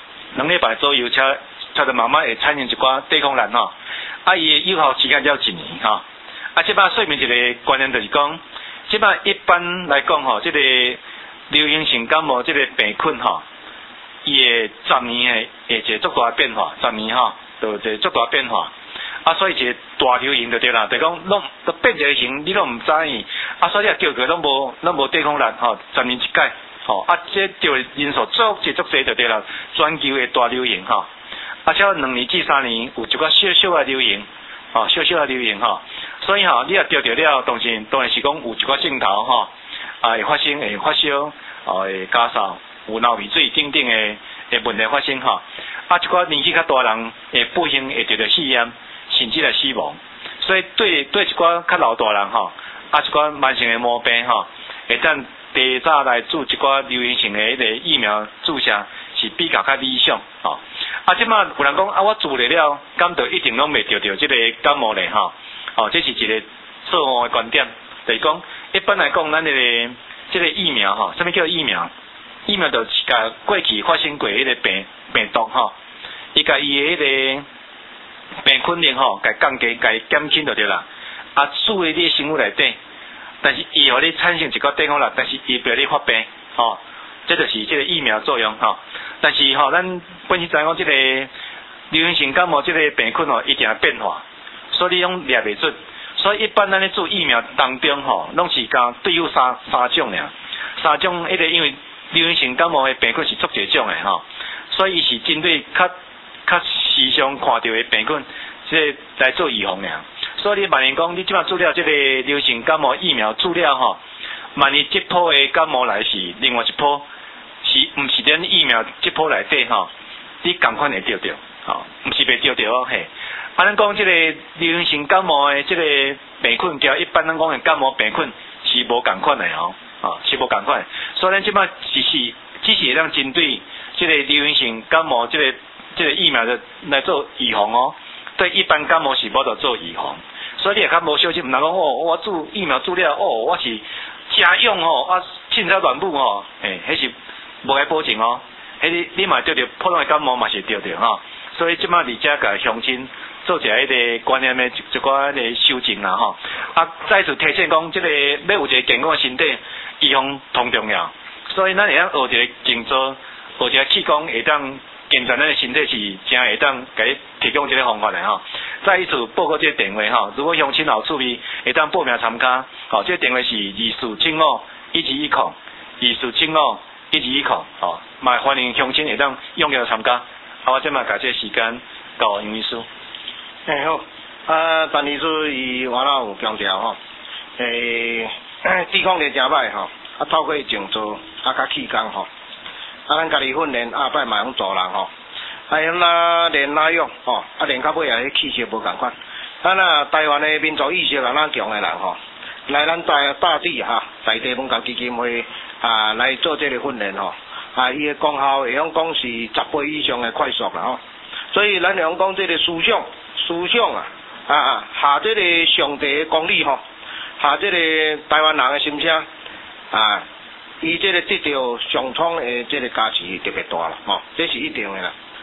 才就慢慢会产生一寡抵抗力吼。伊的有效时间才1年吼。即摆说明一个观念就是讲，即摆一般来讲吼，这个流行性感冒这个病菌吼，伊的10年会一个足大的变化，10年吼，就一个足大的变化。所以一个大流行就对啦，就讲拢都变一个型，你拢唔知意，所以你叫佢拢无抵抗力吼，10年一届吼，这就因素足济就对啦，全球的大流行吼，且2年至3年有一个小小的流行，小小的流行吼，所以吼你也着了，当然是讲有一个镜头吼，会发烧，会加烧，有流鼻水等等的问题发生吼，一个年纪较大人会不幸会得到肺炎。甚至来死亡，所以对一寡较老大人吼，一寡慢性的毛病吼，会当提早来做一寡流行性的迄个疫苗注射是比较理想吼。即摆有人讲我注了，敢就一定拢袂得到这个感冒咧吼。这是一个错误的观点，就是讲一般来讲，咱这个疫苗吼，什么叫疫苗？疫苗就是甲过去发生过迄个病毒吼，伊甲伊的迄个病菌力吼，甲降低、甲减轻就对啦。注入你身体内底，但是伊互你产生一个抵抗力，但是伊不你发病吼，这就是这个疫苗作用吼。但是吼，咱本身知讲这个流行性感冒这个病菌吼，一定会变化，所以你拢抓袂准。所以一般咱咧做疫苗当中吼，拢是讲对有三种尔，3种因为流行性感冒的病菌是足侪种的吼，所以伊是针对较时常看到的病菌，这来做预防尔。所以你万一讲你即摆做了这个流行感冒疫苗注了吼，万一这波的感冒来是另外一波，毋是咱疫苗这波内底吼，你同款会得到吼，毋是袂得到哦嘿。咱讲这个流行性感冒的这个病菌，甲一般咱讲的感冒病菌是无同款的哦，是无同款。所以咱即摆只是会当针对这个流行性感冒这个疫苗的来做预防哦，对一般感冒是无得做预防，所以你也较无小心，毋能讲我注疫苗注了我是真勇凊彩乱舞迄是无爱保证哦，迄你嘛得着普通的感冒嘛是得着吼，所以即摆伫遮甲乡亲做一个观念的一寡个修正啦吼，再次提醒讲，这个要有一个健康的身体，预防同重要，所以咱会当学一个静坐，学一个气功，会当健全咱的身体是真会当给提供这个方法的吼。再一次报告这个电话吼，如果乡亲有趣味，会当报名参加，这个电话是2475-1210，2475-1210，嘛欢迎乡亲会当踊跃参加。我即马把这个时间交杨医师。 好，陈医师伊原来有强调吼，抵抗力真歹吼，透过静坐甲气功吼，咱家己训练，摆嘛用做人吼，用练哪样吼，练到尾啊，迄气势无共款。咱台湾的民族意识咱强的人吼，来咱大地在地文教基金会来做这个训练吼，伊的功效会用讲是10倍以上的快速啦吼，所以咱用讲这个思想下这个上帝的公理吼，下这个台湾人的心声伊这个得到上苍的这个加持特别大啦吼，这是一定的啦。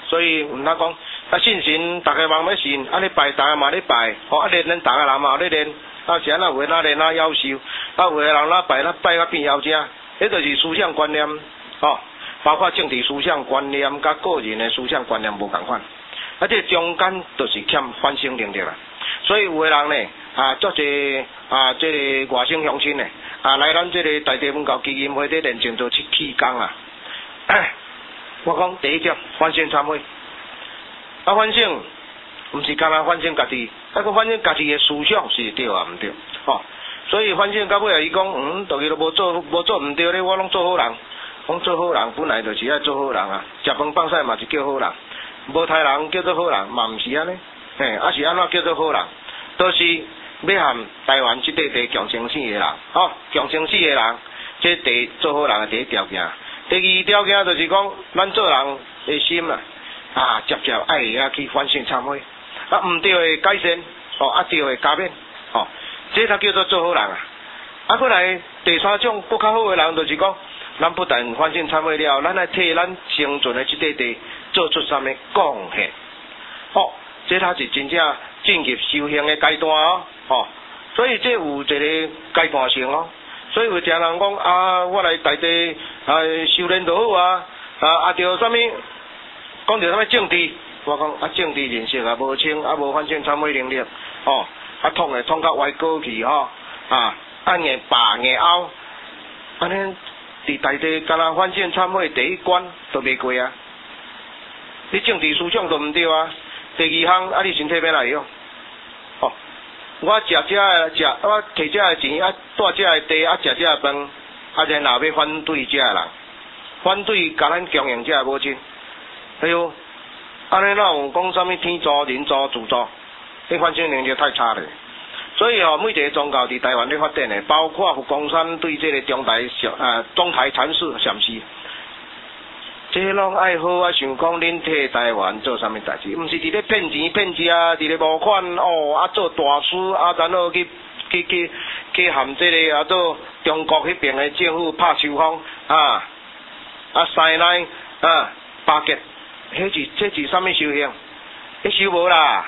所以唔通讲啊信神，大家忙要信，啊你拜大家嘛咧拜，啊练咱大家人嘛咧练，啊是安那有诶哪练哪夭寿，啊有诶人哪拜甲变妖精，迄就是思想观念，包括政治思想观念甲个人诶思想观念无共款，啊这中间就是欠反省能力啦。所以有诶人呢，足侪这个外省乡亲呢，来咱这个大地文教基金会咧练成做去气功啊。我讲第一点，反省忏悔。反省，毋是干那反省家己，佮反省家己诶思想是对啊，毋对，所以反省到尾啊，伊讲，大家都无做毋对咧，我拢做好人。讲做好人本来就是爱做好人啊，食饭放屎嘛是叫好人，无杀人叫做好人，嘛毋是安尼，是安怎叫做好人？都是要含台湾即块地强生死诶人，强生死诶人，这第做好人诶第一条件。第二条件就是讲，咱做人诶心啊，接爱去反省忏悔，毋对诶改善，对诶加勉，这才叫做好人啊。过来第三种更较好诶人，就是讲，咱不但反省忏悔了，咱来替咱生存诶即块地做出啥物贡献，这才是真正进入修行诶阶段所以这有一个阶段性所以有听人讲我来大地修炼就好着啥物，讲着啥物政治，我讲政治认识无清，无反省忏悔能力，捅到歪过去按硬拔硬拗，安尼伫大地敢若反省忏悔第一关都未过啊！你政治思想都毋对啊！第二项你身体要来用，我食我摕这钱带这地食这饭，然后要反对这人，反对甲咱强硬这母亲，哎呦，安尼哪有讲啥物天助人助自助？你反省能力太差了。所以每一个宗教伫台湾咧发展的，包括佛光山对这个中台禅师禅师，这拢爱好想讲恁替台湾做啥物代志，毋是伫咧骗钱骗食，伫咧募款做大师然后去含这个做中国迄边的政府拍手风西奈巴结，这是啥物修行？迄修无啦。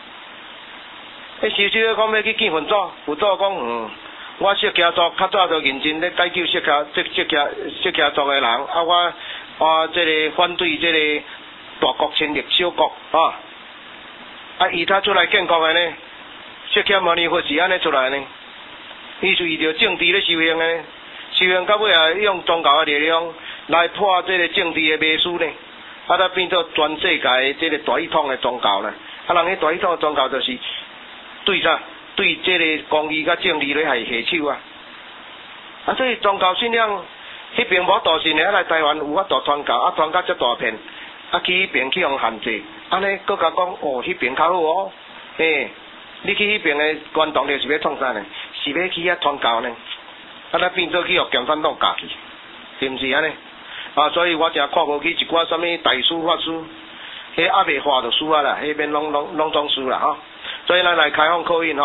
修讲要去见佛祖，佛祖讲我释迦族较早就认真咧解救释迦族的人，我这个反对这个大国侵略小国伊他出来建国的呢，释迦牟尼佛是安尼出来呢？伊是着政治咧修行的，修行到尾用宗教的力量来破这个政治的迷思呢，才变做全世界的这个大一统的宗教呢。人迄大一统的宗教就是对啥？对这个公义甲正义咧系下手所以宗教信仰迄边无大信的，来台湾有法度传教，传教遮大片，去迄边去用限制，安尼搁甲讲迄边较好你去迄边的原动力是要创啥呢？是要去遐传教呢？变做去互共产党教去，是毋是安尼？所以我真看无起一寡啥物大师法师，迄还未化就输啦，迄边拢总输啦所以咱来开放考印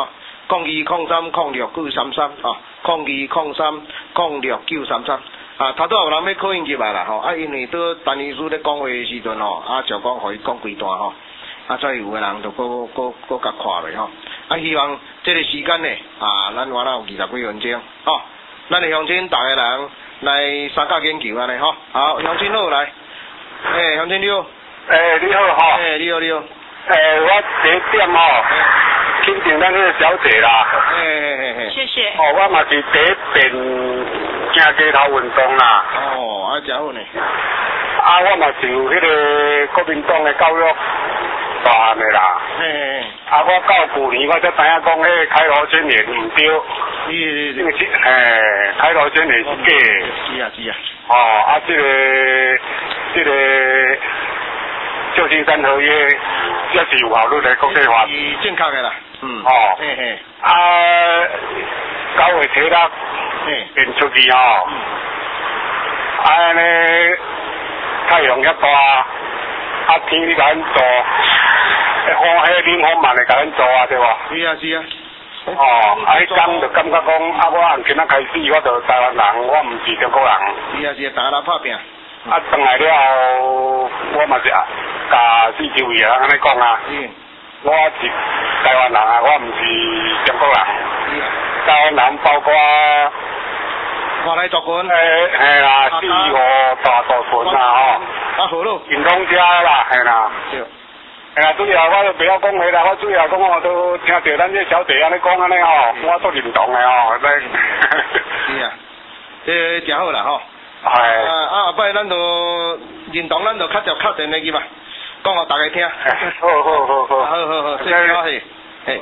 02030693330203069333头拄有人要考印入来啦因为拄陈医师咧讲话的时阵就讲互伊讲几段所以有个人就搁甲看落希望这个时间呢咱原来有20几分钟咱的乡亲大个人来参加研究安尼好，乡亲好来，乡亲你好， 你好你好。 我第一点肯定咱迄个小姐啦。 谢谢。 我嘛是第一遍行街头运动啦。 真好呢。 我嘛是有迄个国民党的教育大案的啦。我到旧年我才知影讲迄个开罗宣言毋对。开罗宣言是假的。 是啊。 这个旧金山合约也是有效率的国际法。 是正确的啦。 9月16变出去安尼太阳遐大，天你甲咱做，冷风慢的甲咱做对无？ 是啊。 迄天就感觉讲我按今仔开始，我就台湾人，我毋是中国人。 是大家拍拼。 啊，转来了后，我嘛是甲四周围安尼讲啊。我是台湾人啊，我毋是中国人。台湾人包括外来族群。 嘿啦，四五大族群啦吼。 啊好咯。 传统遮啦，嘿啦。 对。 哎呀，主要我就不要讲话啦，我主要讲我都听到咱这小弟安尼讲安尼吼，我都认同的吼。 是啊，这真好啦吼。 係。 后摆咱就认同，咱就较定的去吧，讲互大家听。好，谢谢。嘿。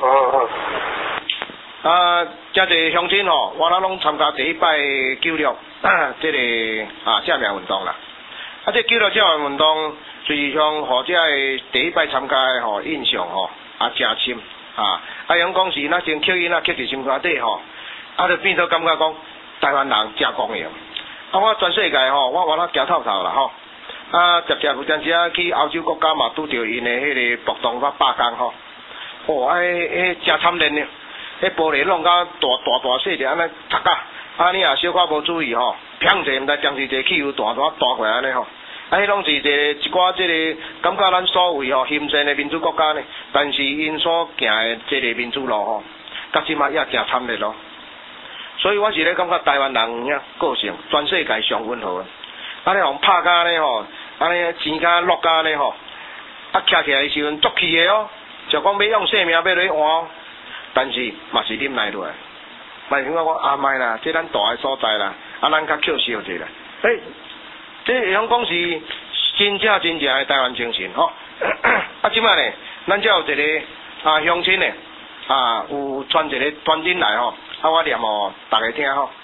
真侪乡亲吼，我咱拢参加第一摆9六这个正面运动啦。这9六正面运动。实际上，或者係第一擺參加嘅吼印象吼真深用講是咱先吸引吸佇心肝底吼，就變做感覺講台灣人真公平。我全世界吼，我話行透透啦吼，直有陣時去歐洲國家嘛，拄着因嘅迄個暴動甲罷工吼，真慘烈呢，迄玻璃弄甲大細隻安尼拆啊，你若小可無注意吼，砰者毋知將是一個汽油彈過來安尼吼。迄攏是一寡即個感覺咱所謂吼險勝的民主國家呢，但是因所行的即個民主路吼，到即馬也真慘烈咯。所以我是咧感覺台灣人呀個性，全世界上溫和。安尼互拍甲呢吼，安尼錢甲落甲呢吼，徛起來的時陣足氣的哦，就講要用性命要落去換，但是嘛是忍耐落來。咪點解講莫啦，即咱大嘅所在啦，咱較扣小者啦。这香港是真正的台湾精神吼，即摆呢，咱才有一个乡亲呢，有传一个传真来吼，我念互大家听吼。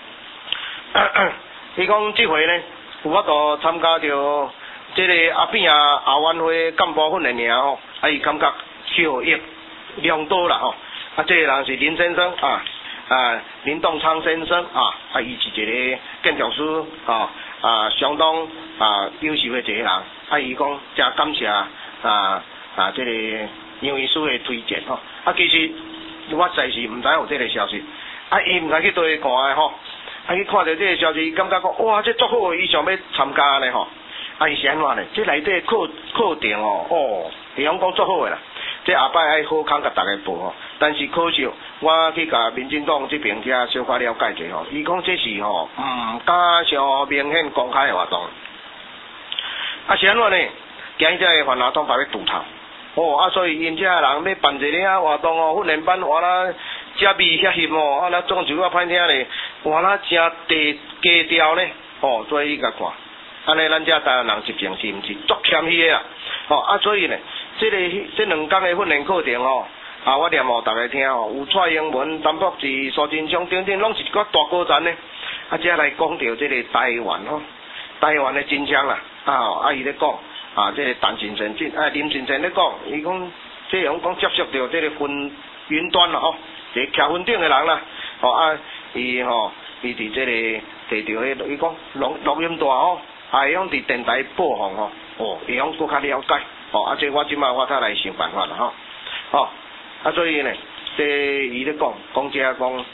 伊讲即回呢，有法度参加着即个阿扁校晚会干部训练营吼，伊感觉受益良多啦吼。这个人是林先生林栋昌先生伊是一个建筑师相当优秀的一个人，伊讲真感謝这个杨医师的推荐吼，其实我实在是唔知有这个消息，伊唔敢去对看的吼，伊看到这个消息，感觉讲哇，这足好，伊想要参加呢吼，伊是安怎呢？这内底课程会晓讲足好的啦，这下摆爱好康甲大家报吼，但是可惜我去甲民进党这边遐小可了解者吼，伊讲这是吼唔敢上明显公开的活动，是安怎呢？今日这泛蓝党把要堵头，所以因这人要办一个活动训练班，哇啦，遮味遐咸那总就我歹听咧，哇啦，真低调呢，所以伊甲看，安尼咱这台湾人实情是毋是足谦虚的所以呢，这2天的训练课程我念互大家听有蔡英文、陈福志、苏贞昌等等，拢是一个大高层呢。这来讲到这个台湾台湾的真相啦，伊咧讲这个陈先生林先生咧讲，伊讲这样讲接触到这个云端啦这徛云顶的人啦，伊伫这个摕到迄伊讲录音带会用伫电台播放会用更加了解这我即马我才来想办法啦所以呢，这伊咧讲这讲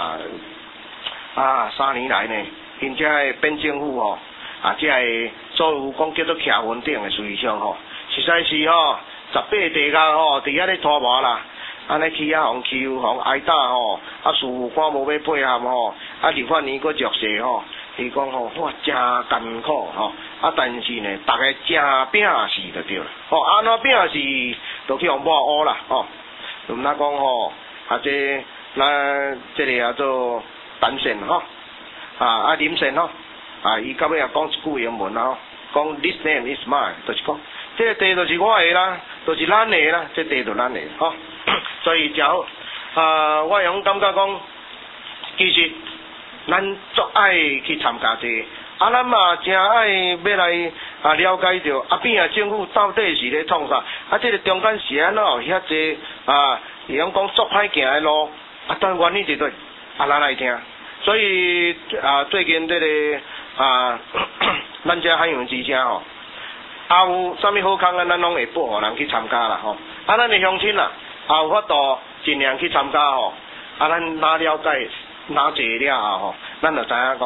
3年来呢，因这变政府这个所有讲叫做徛云顶的事项实在是18地下伫遐咧拖磨啦，安尼去互欺互挨打事务官无要配合立法院佫弱势伊讲哇真艰苦但是呢，大家真拼死就对了安怎拼死就去互抹黑啦毋那讲这咱这个叫做陈胜林胜伊到尾也讲一句英文讲 This name is mine， 就是讲这个地就是我的啦，就是咱的啦，这地就咱的所以真好我用感觉讲，其实咱足爱去参加这个咱嘛真爱要来了解着边政府到底是咧创啥这个中间是安怎有遐济伊讲足歹行的路但原因伫对咱来听，所以最近这个咱这海洋之声有啥物好康咱拢会报互人去参加啦咱的乡亲啦有法度尽量去参加咱哪了解哪坐了咱就知影讲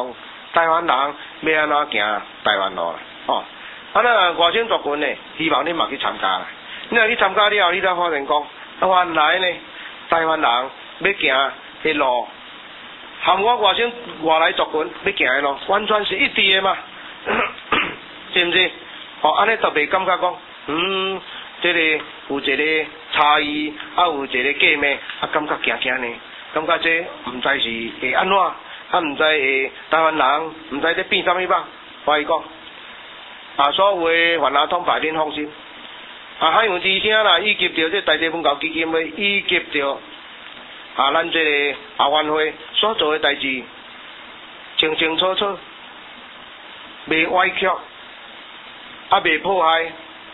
台湾人要安怎行台湾路啦，哦，那外省族群呢，希望你嘛去参加啦。你若去参加了后，你才发现讲，原来呢，台湾人要行的路，含我外省外来族群要行的路，完全是一致的嘛，是毋是？哦，安尼就袂感觉讲，这个有一个差异，有一个过咩，感觉惊惊呢，感觉这毋知是会安怎，毋知会台湾人毋知咧变啥物吧？我伊讲，所有的泛亚统派恁放心。海洋之声啦，以及着这大地文教基金会，以及着咱这个校员会所做的代志，清清楚楚，袂歪曲，袂迫害，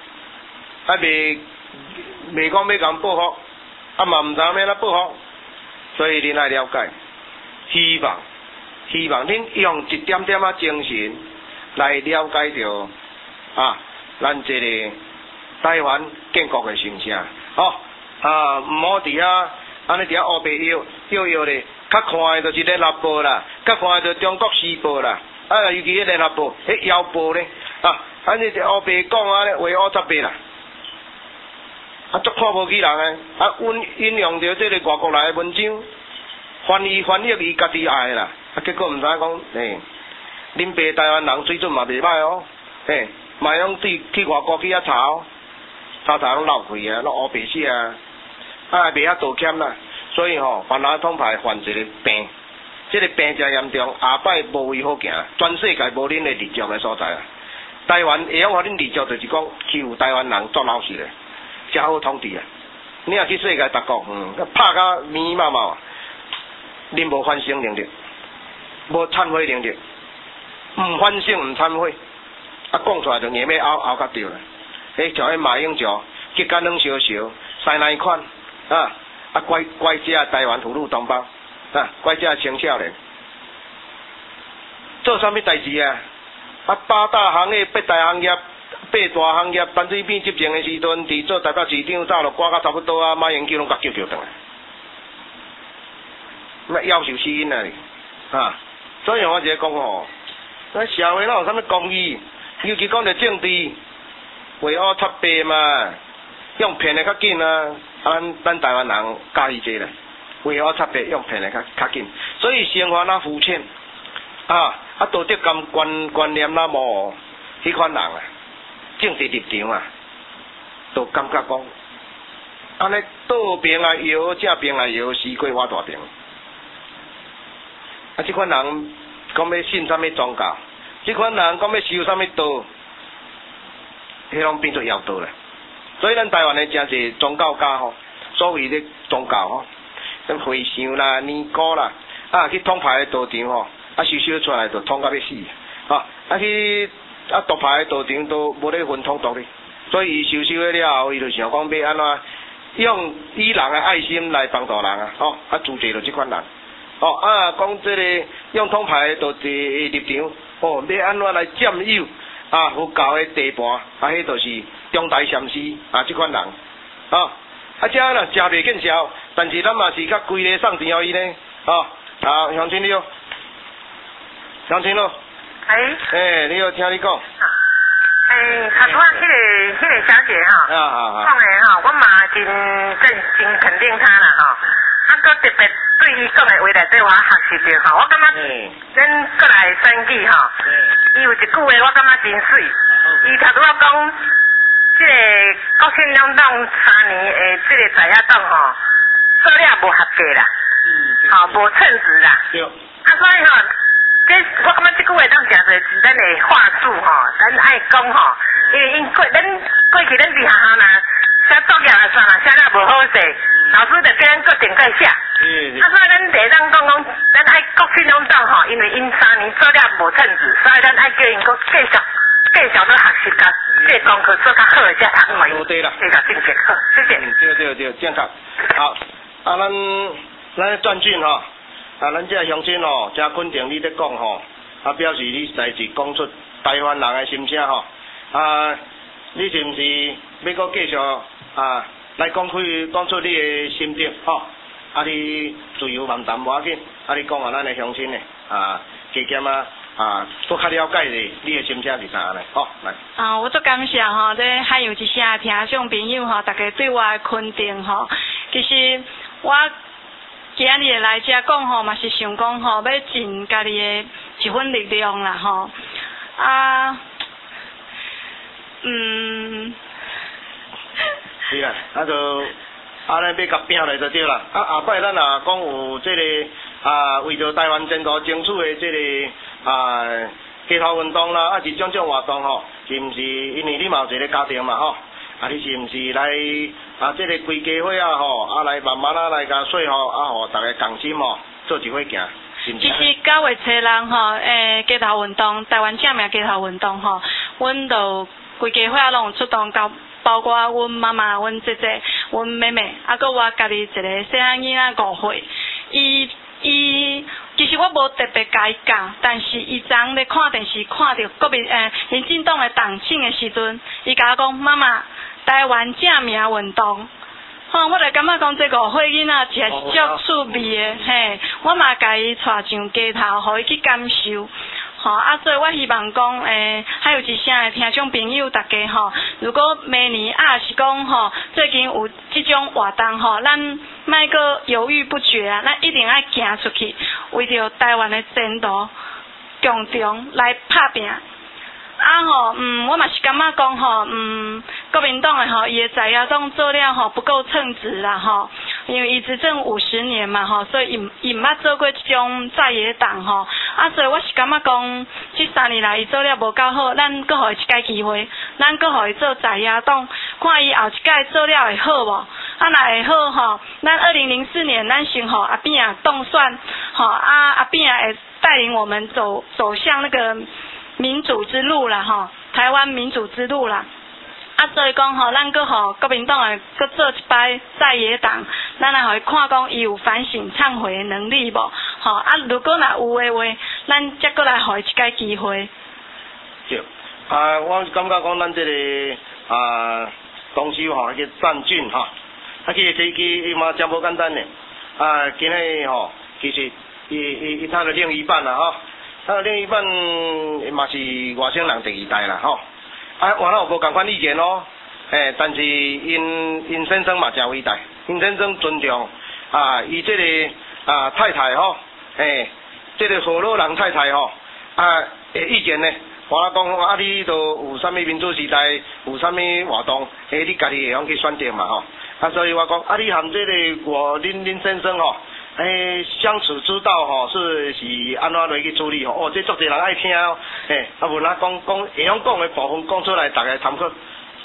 袂讲要共报复，嘛毋知影要怎报复，所以恁爱了解，希望恁用一点点精神来了解着咱这个台湾建国的形象，毋好伫遐安尼伫遐乌白摇咧，较看的就是联合报啦，较看的就是中国时报啦，尤其迄联合报、迄邮报咧，安尼乌白讲话乌杂白啦，足看无起人诶，引用着这个外国来的文章，翻译伊家己爱啦，结果毋知讲，恁爸台湾人水准嘛袂歹哦，嘛用去外国去遐查哦。查拢闹开啊，拢乌白死啊，袂晓道歉啦。所以泛亚统派犯一个病，这个病真严重，下摆无位好行，全世界无恁的立足的所在啊。台湾会用互恁立足，就是讲欺负台湾人做老实的，真好统治啊。你若去世界各国，拍甲密麻麻，恁无反省能力，无忏悔能力，唔反省唔忏悔，讲出来就硬要拗甲对啦。像迄马英九，吉甲软烧烧，西南款，怪这台湾妇女同胞，怪这青少年，做啥物代志啊？八大行业、八大行业、八大行业，陈水扁执政的时阵，伫做台北市长走了，赶到差不多马英九拢甲叫回来，夭寿死因啊！所以我就讲咱社会哪有啥物公义？尤其讲着政治。为恶插白嘛，用骗的较紧啊！咱台湾人介意这啦，为恶插白用骗的较紧，所以生活那肤浅道德观念那无，迄款人政治立场都感觉讲，安尼倒边摇，正边摇，死过我大边。这款人讲要信啥物宗教，这款人讲要修啥物道。迄拢变做妖道啦，所以咱台湾的真侪宗教家所谓的宗教像和尚啦、尼姑啦，去统派的道场修出来就统到要死，去独派的道场都无咧分统独哩，所以伊修了后，伊就想讲要安怎用以人的爱心来帮助人主持着这款人，讲这个用统派的道的立场，要安怎来占有。佛教的地盘，迄就是中台禅师这款人，这啦食袂见效，但是咱嘛是较规个送钱互伊呢，乡亲你好，乡亲咯，你好，听你讲， 头拄迄个小姐讲的我嘛真肯定她啦搁特别对伊讲的话内底我学习着我感觉咱过来选举伊有一句话我感觉真水，伊头拄仔讲，这个国庆两党3年的这个在野党做了无合格啦，无称职啦，所以这我感觉这句话当诚侪是咱的话术咱爱讲因为因咱过去咱伫学校啦。写作业啊算啦，写了无好势，老师就叫咱搁定再写。所以咱第一当讲，咱爱国庆两党因为因3年做了无称职，所以咱爱叫因搁继续咧学习甲这功课做较好的才读嘛。 对啦， 这个正确好，谢谢。 对，正确。好，咱转进咱这乡亲真肯定你咧讲表示你实在是讲出台湾人的心声你是毋是要搁继续来讲出你的心得你自由漫谈无要紧，你讲咱的乡亲呢加减多较了解你的心声是啥呢？哦，来。 我足感谢吼，这还有一些听众朋友吼，大家对我的肯定吼。其实我今日来遮讲吼，嘛是想讲吼，要尽家己的一份力量啦吼。 是啊，就咱要甲拼来就对啦。下摆咱也讲有这个为着台湾前途争取的这个街头运动啦，是种种活动吼，是毋是？因为你嘛有一个家庭嘛吼，你是毋是来这个规家伙吼，来慢慢来甲说吼，互大家共心吼，做一伙行。 其实9月7日吼，街头运动，台湾正名街头运动吼，阮就规家伙拢有出动到。包括阮妈妈、阮姐姐、阮妹妹，佮我家己一个细仔囡仔5岁。伊其实我无特别甲伊教，但是伊昨咧看电视看到民进党的党庆的时阵，伊甲我讲妈妈，台湾正名运动。我就感觉讲这5岁囡仔真是足趣味的，嘿，我嘛甲伊带上街头，互伊去感受。所以我希望讲，还有一声的听众朋友大家吼，如果明年是讲吼，最近有这种活动吼，咱莫阁犹豫不决啊，咱一定要行出去，为着台湾的前途共同来拍拼。我嘛是感觉讲吼，国民党的吼，伊的在野党做了吼不够称职啦吼，因为伊执政50年嘛吼，所以伊毋捌做过这种在野党吼，所以我是感觉讲，这3年来伊做了无够好，咱阁互伊一届机会，咱阁互伊做在野党，看伊后一届做了会好无？若会好吼，咱2004年咱先互阿扁当选，吼阿扁会带领我们走向那个民主之路啦吼，台湾民主之路啦。所以讲吼，咱阁互国民党诶，阁做一摆在野党，咱来互伊看讲伊有反省忏悔诶能力无？吼如果若有诶话，咱则阁来互伊一届机会。 对，我感觉讲咱这个东西吼，迄个战俊哈，其实这支伊嘛真无简单呢。今日吼，其实伊他的另一半啦吼，他的另一半嘛是外省人第2代啦吼。我有无共款意见咯，但是因先生嘛真伟大，因先生尊重伊这个太太吼，这个河洛人太太吼，意见呢，我讲你都有啥物民主时代有啥物活动，你家己会晓去选择嘛吼，所以我讲你含这个恁先生吼。相处之道吼是安怎来去处理吼？这足侪人爱听哦。无咱讲会晓讲的部分讲出来，大家参考。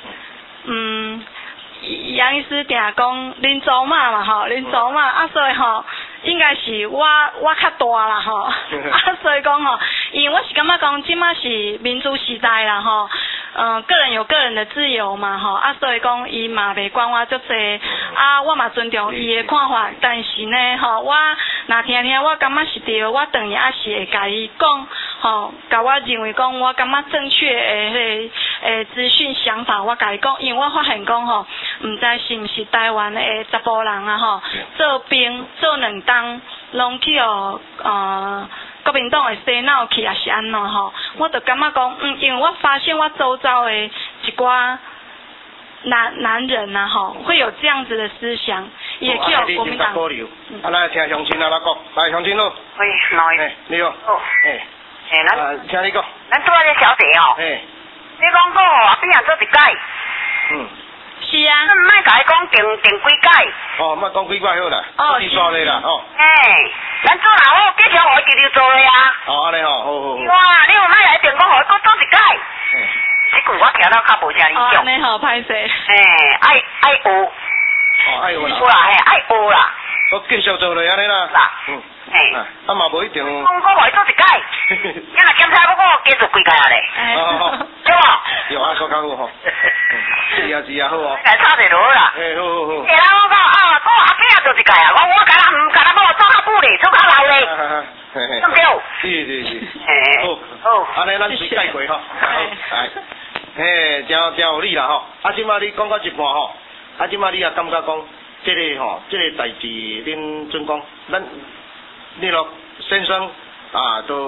杨医师定讲恁祖妈嘛吼，恁祖妈所以吼，应该是我较大啦吼。所以讲吼，因为我是感觉讲，即马是民主时代啦吼。个人有个人的自由嘛吼，所以讲伊嘛袂管我足济，我嘛尊重伊的看法，但是呢吼，我若听我感觉是对，我等于是会甲伊讲吼，甲我认为讲我感觉正确的资讯想法，我甲伊讲，因为我发现讲吼，毋知是毋是台湾的查甫人吼，做兵做2党拢去国民党的洗脑去也是安怎吼？我就感觉讲，因为我发现我周遭的一寡男人吼，会有这样子的思想，也去有国民党。 来听乡亲来讲，来乡亲咯。 喂，来。 你好。咱听你讲。 咱拄仔这小姐哦。你讲过阿扁做一届。 是啊。 咱莫甲伊讲定几届。 莫讲几届好啦。你说的啦， 咱做人好，继续互伊继续做的啊。 安尼吼，好。 哇，你有莫来电讲互伊搁做一届？这句我听到较无啥理解。 安尼好，歹势。 爱学。 爱学啦。 有啦，爱学啦。 我继续做落安尼啦。啦。嘛无一定。 讲互伊做一届。今若检查我加做几届啊咧？对无？ 有啊，说较好吼。是啊，好哦。 来差者落啦。 好。 我讲我阿扁做一届啊，我甲他唔甲他帮我做较久咧，做较老咧。对不对？ 是。好。安尼咱随解过吼。好。真有理啦吼。即摆你讲到一半吼，即摆你也感觉讲，这个代志恁准讲，咱你咯先生都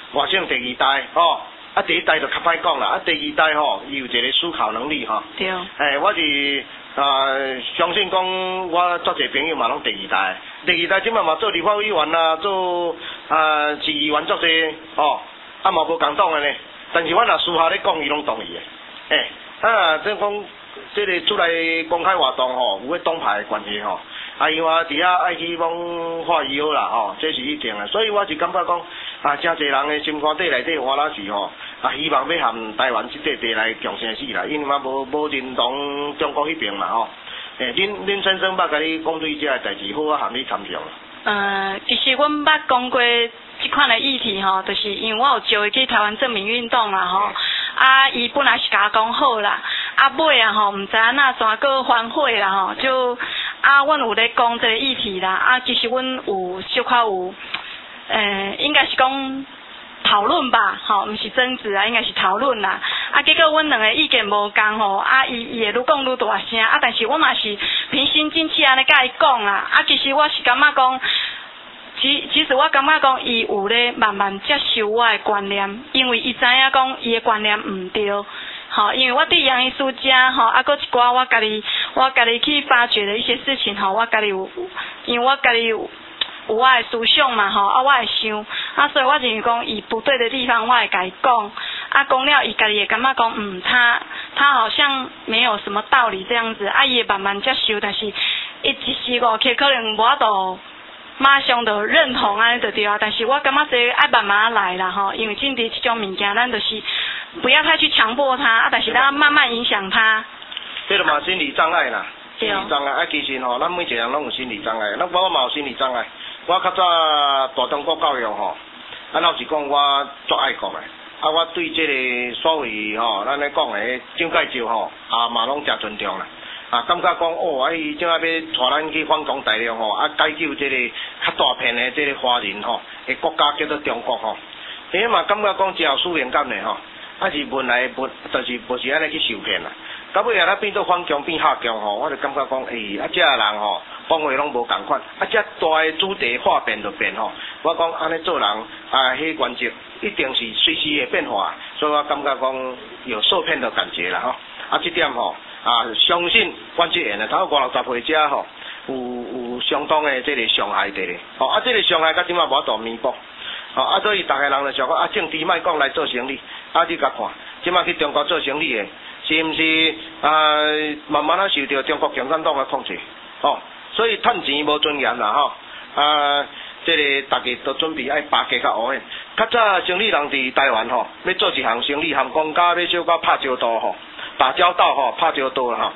外省第二代吼，啊第一代就较歹讲啦，啊第二代吼，伊有一个思考能力吼。 对。 我是相信讲我足侪朋友嘛拢第二代，第二代即摆嘛做立法委员啦，做市议员足侪吼，啊嘛无共党的呢，但是我若私下咧讲，伊拢同意的，即讲即个出来公开活动吼，有迄党派的关系吼。因为伫遐爱去往化以后啦吼，这是一定的，所以我是感觉讲真侪人的心肝底内底换哪是吼，希望要含台湾这块地来共生死啦，因为嘛无认同中国迄边嘛吼。恁先生捌甲你讲对这个代志，好我含你参详。 其实阮捌讲过这款的议题吼，就是因为我有招伊去台湾证明运动啦吼，伊本来是甲我讲好啦，尾吼，毋知影哪怎个反悔啦吼，就阮有咧讲这个议题啦，其实阮有小可有，应该是讲讨论吧，吼，毋是争执啊，应该是讨论啦。结果阮两个意见无共吼，伊会愈讲愈大声，但是我嘛是平心静气安尼甲伊讲啦。其实我是感觉讲，其实我感觉讲，伊有咧慢慢接受我的观念，因为伊知影讲伊的观念毋对。好，因为我对杨医师家吼，搁一寡我家己去发掘的一些事情吼，我家己有，因为我家己有我的思想嘛吼，我会想，所以我认为讲伊不对的地方，我会甲伊讲，讲了伊家己会感觉讲，他好像没有什么道理这样子，伊会慢慢接受，但是伊一时5刻可能无法度马上就认同安尼就对啊，但是我感觉这爱慢慢来啦吼，因为政治这种物件，咱就是不要太去强迫他，但是咱慢慢影响他。 这个嘛心理障碍啦，心理障碍其实吼，咱每一个人拢有心理障碍，我嘛有心理障碍。我较早大中国教育吼，老实讲我足爱国的，我对这个所谓吼，咱咧讲的蒋介石吼，嘛拢真尊重啦。感觉讲伊怎啊要带咱去反攻大陆吼，解救这个较大片的这个华人吼，个国家叫做中国吼，伊嘛感觉讲真有使命感的吼，是问来就是无是安尼去受骗啦。到尾啊，变做反共变下共吼，我就感觉讲，这人吼，讲话拢无共款，这大的主题化变就变吼。我讲安尼做人，迄原则一定是随时会变化，所以我感觉讲有受骗的感觉啦吼。这点吼，相信关节炎的，头50-60岁者吼，有相当的这个伤害伫咧，这个伤害到即马无法度弥补。所以逐个人就想讲，政治莫讲来做生意，你甲看，即马去中国做生意的。是毋是慢慢受到中国共产党的控制？所以趁钱无尊严啦这个大家都准备爱巴结较乌的。较早生意人伫台湾要做一项生意，含公家要小可拍招刀打交道拍招刀啦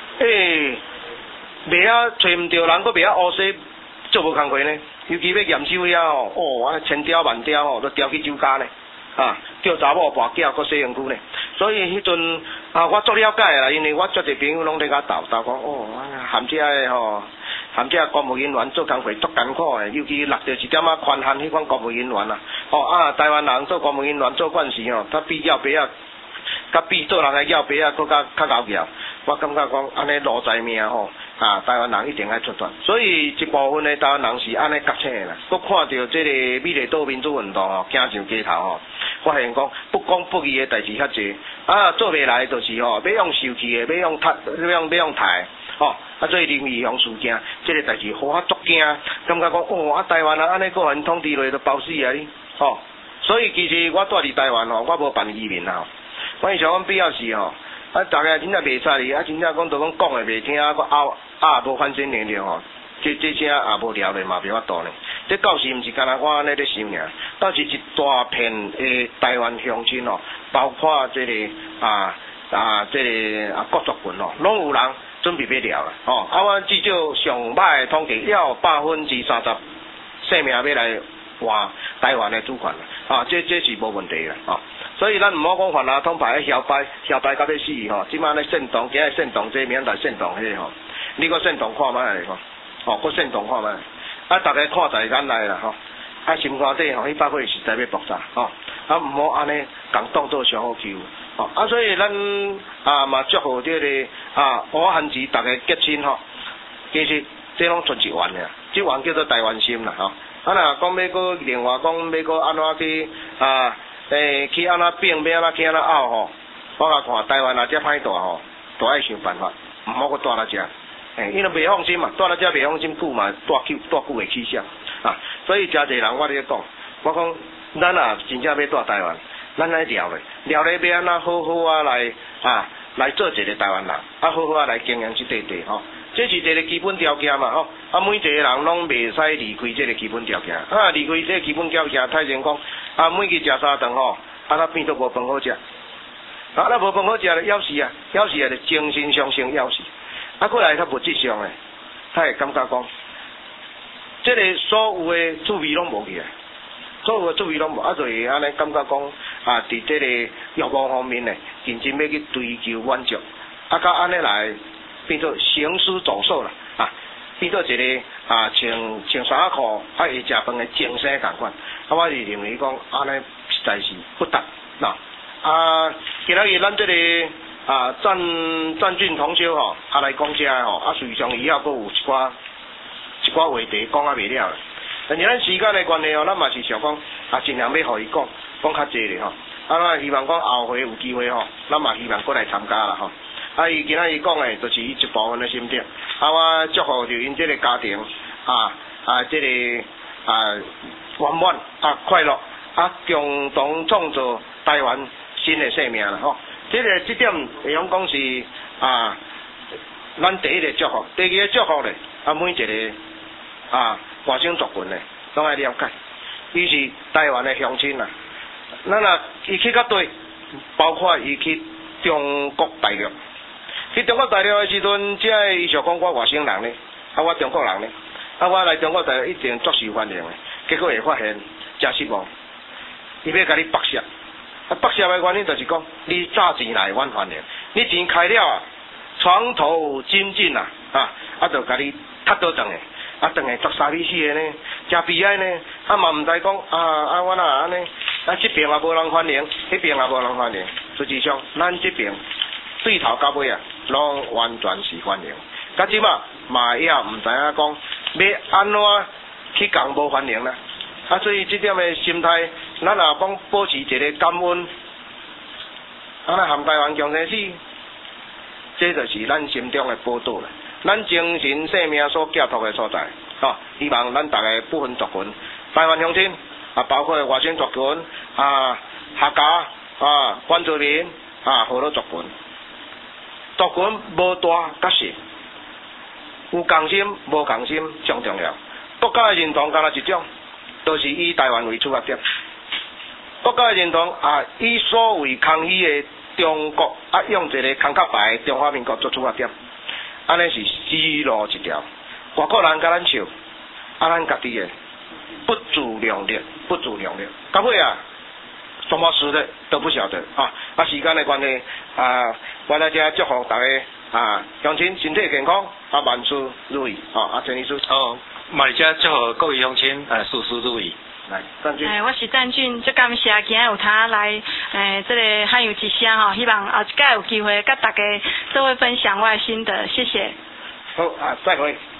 袂找毋着人，佫袂乌西做无工课呢。尤其要验收遐千刁万刁都刁去酒家呢。叫查某跋筊搁西洋区呢，所以迄阵我足了解啦，因为我足侪朋友拢在甲斗讲含这个含这公务人员做工课足艰苦的，尤其落着一点宽限迄款公务人员啦，台湾人做公务人员做惯势较比要别甲比做人的要别佫较高调，我感觉讲安尼路在命台湾人一定爱出团，所以一部分的台湾人是安尼觉醒的啦，佫看到这个美丽岛民主运动行上街头发现讲不公不义的代志遐济，做袂来就是要用受气的，要用杀所以林义雄事件这个代志好足惊，感觉讲台湾人安尼个人统治落就包死啊你所以其实我住伫台湾我无办移民啦我想讲必要是大家真正袂睬你，真正讲都讲的袂听，佫无反省能力这声也无聊咧嘛，袂法度呢。这到时毋是干那我安尼咧想尔，倒是一大片的台湾乡亲包括这个这个各族群拢有人准备要聊啦我至少上歹的统计了30%性命要来换台湾的主权啦这是无问题啦所以咱毋好讲泛蓝统派摇摆到要死即摆咧煽动，今日煽动这明仔煽动迄个你搁煽动看卖来搁煽动看卖大家看在眼内啦心肝底迄百岁实在要爆炸毋好安尼共当作上好球所以咱嘛祝福这个我汉字大家结亲其实这拢存一丸的，这丸叫做台湾心啦啊若讲要搁另外讲要搁安怎去去安怎变，要安怎去安怎拗吼，我甲看台湾也遮歹大吼，都爱想办法，毋好搁住咧遮。因为袂放心嘛，住咧遮袂放心久嘛，住久会起痧啊。所以真侪人我咧讲，我讲咱啊真正要住台湾，咱来聊咧要安怎好好啊来做一个台湾人，好好啊来经营这块地吼。这是一个基本条件嘛吼，每一个人拢袂使离开这个基本条件，离开这个基本条件，太成讲每去食3顿吼，那变做无饭好食，那无饭好食咧，要死啊，就精神上先要死，过来较物质上诶，他会感觉讲，这个所有诶趣味拢无去啊，所有诶趣味拢无，就会安尼感觉讲伫这个欲望方面咧，认真要去追求满足，甲安尼来。变做行尸走兽啦，变做一个穿衫裤，会食饭的精神同款。我是认为讲安尼实在是不得喏。今仔日咱这个赞俊同学吼，来讲遮吼，随上以后阁有一寡话题讲袂了。但是咱时间的关系咱嘛是想讲尽量要互伊讲较济咧吼。咱希望讲后回有机会吼，咱嘛希望过来参加啦吼。伊今仔日讲诶，就是伊一部分诶心得。我祝福就因这个家庭这个圆满快乐共同创造台湾新诶生命啦吼。这点会用讲是咱第一个祝福，第二个祝福咧每一个外省族群咧，拢爱了解，伊是台湾诶乡亲啦。咱伊去到对，包括伊去中国大陆。去中国大陆的时阵，这伊想讲我外省人呢，我中国人呢，我来中国大陆一定足受欢迎的，结果会发现真失望，伊要甲你剥削，剥削的原因就是讲你早钱来阮欢迎，你钱开了床头金尽就甲你踢倒转的，转的作傻逼死的呢，真悲哀呢，嘛毋知讲我哪安尼，这边也无人欢迎，迄边也无人欢迎，实际上咱这边。对头到尾拢完全是欢迎。到即嘛也毋知影讲要安怎去讲无欢迎啦。所以这点的心态，咱若讲保持一个感恩，含台湾强生死，这就是咱心中的宝岛啦。咱精神生命所寄托的所在，希望咱大家不分族群，台湾乡亲包括外省族群客家原住民好多族群。族群无大甲小，有共心无共心上重要。国家的认同敢若一种，都是以台湾为出发点。国家的认同以所谓康熙的中国用一个空壳牌中华民国做出发点，安尼是死路一条。外国人甲咱笑，咱家己的不自量力，到尾什么事的都不晓得时间的关系我在这祝福大家乡亲身体健康万事如意陈医师嘛在这祝福各位乡亲事事如意。 来，赞俊。 我是赞俊，最感谢今日有他来这个汉有一声希望后一届有机会甲大家做伙分享我的心得，谢谢。 好再会。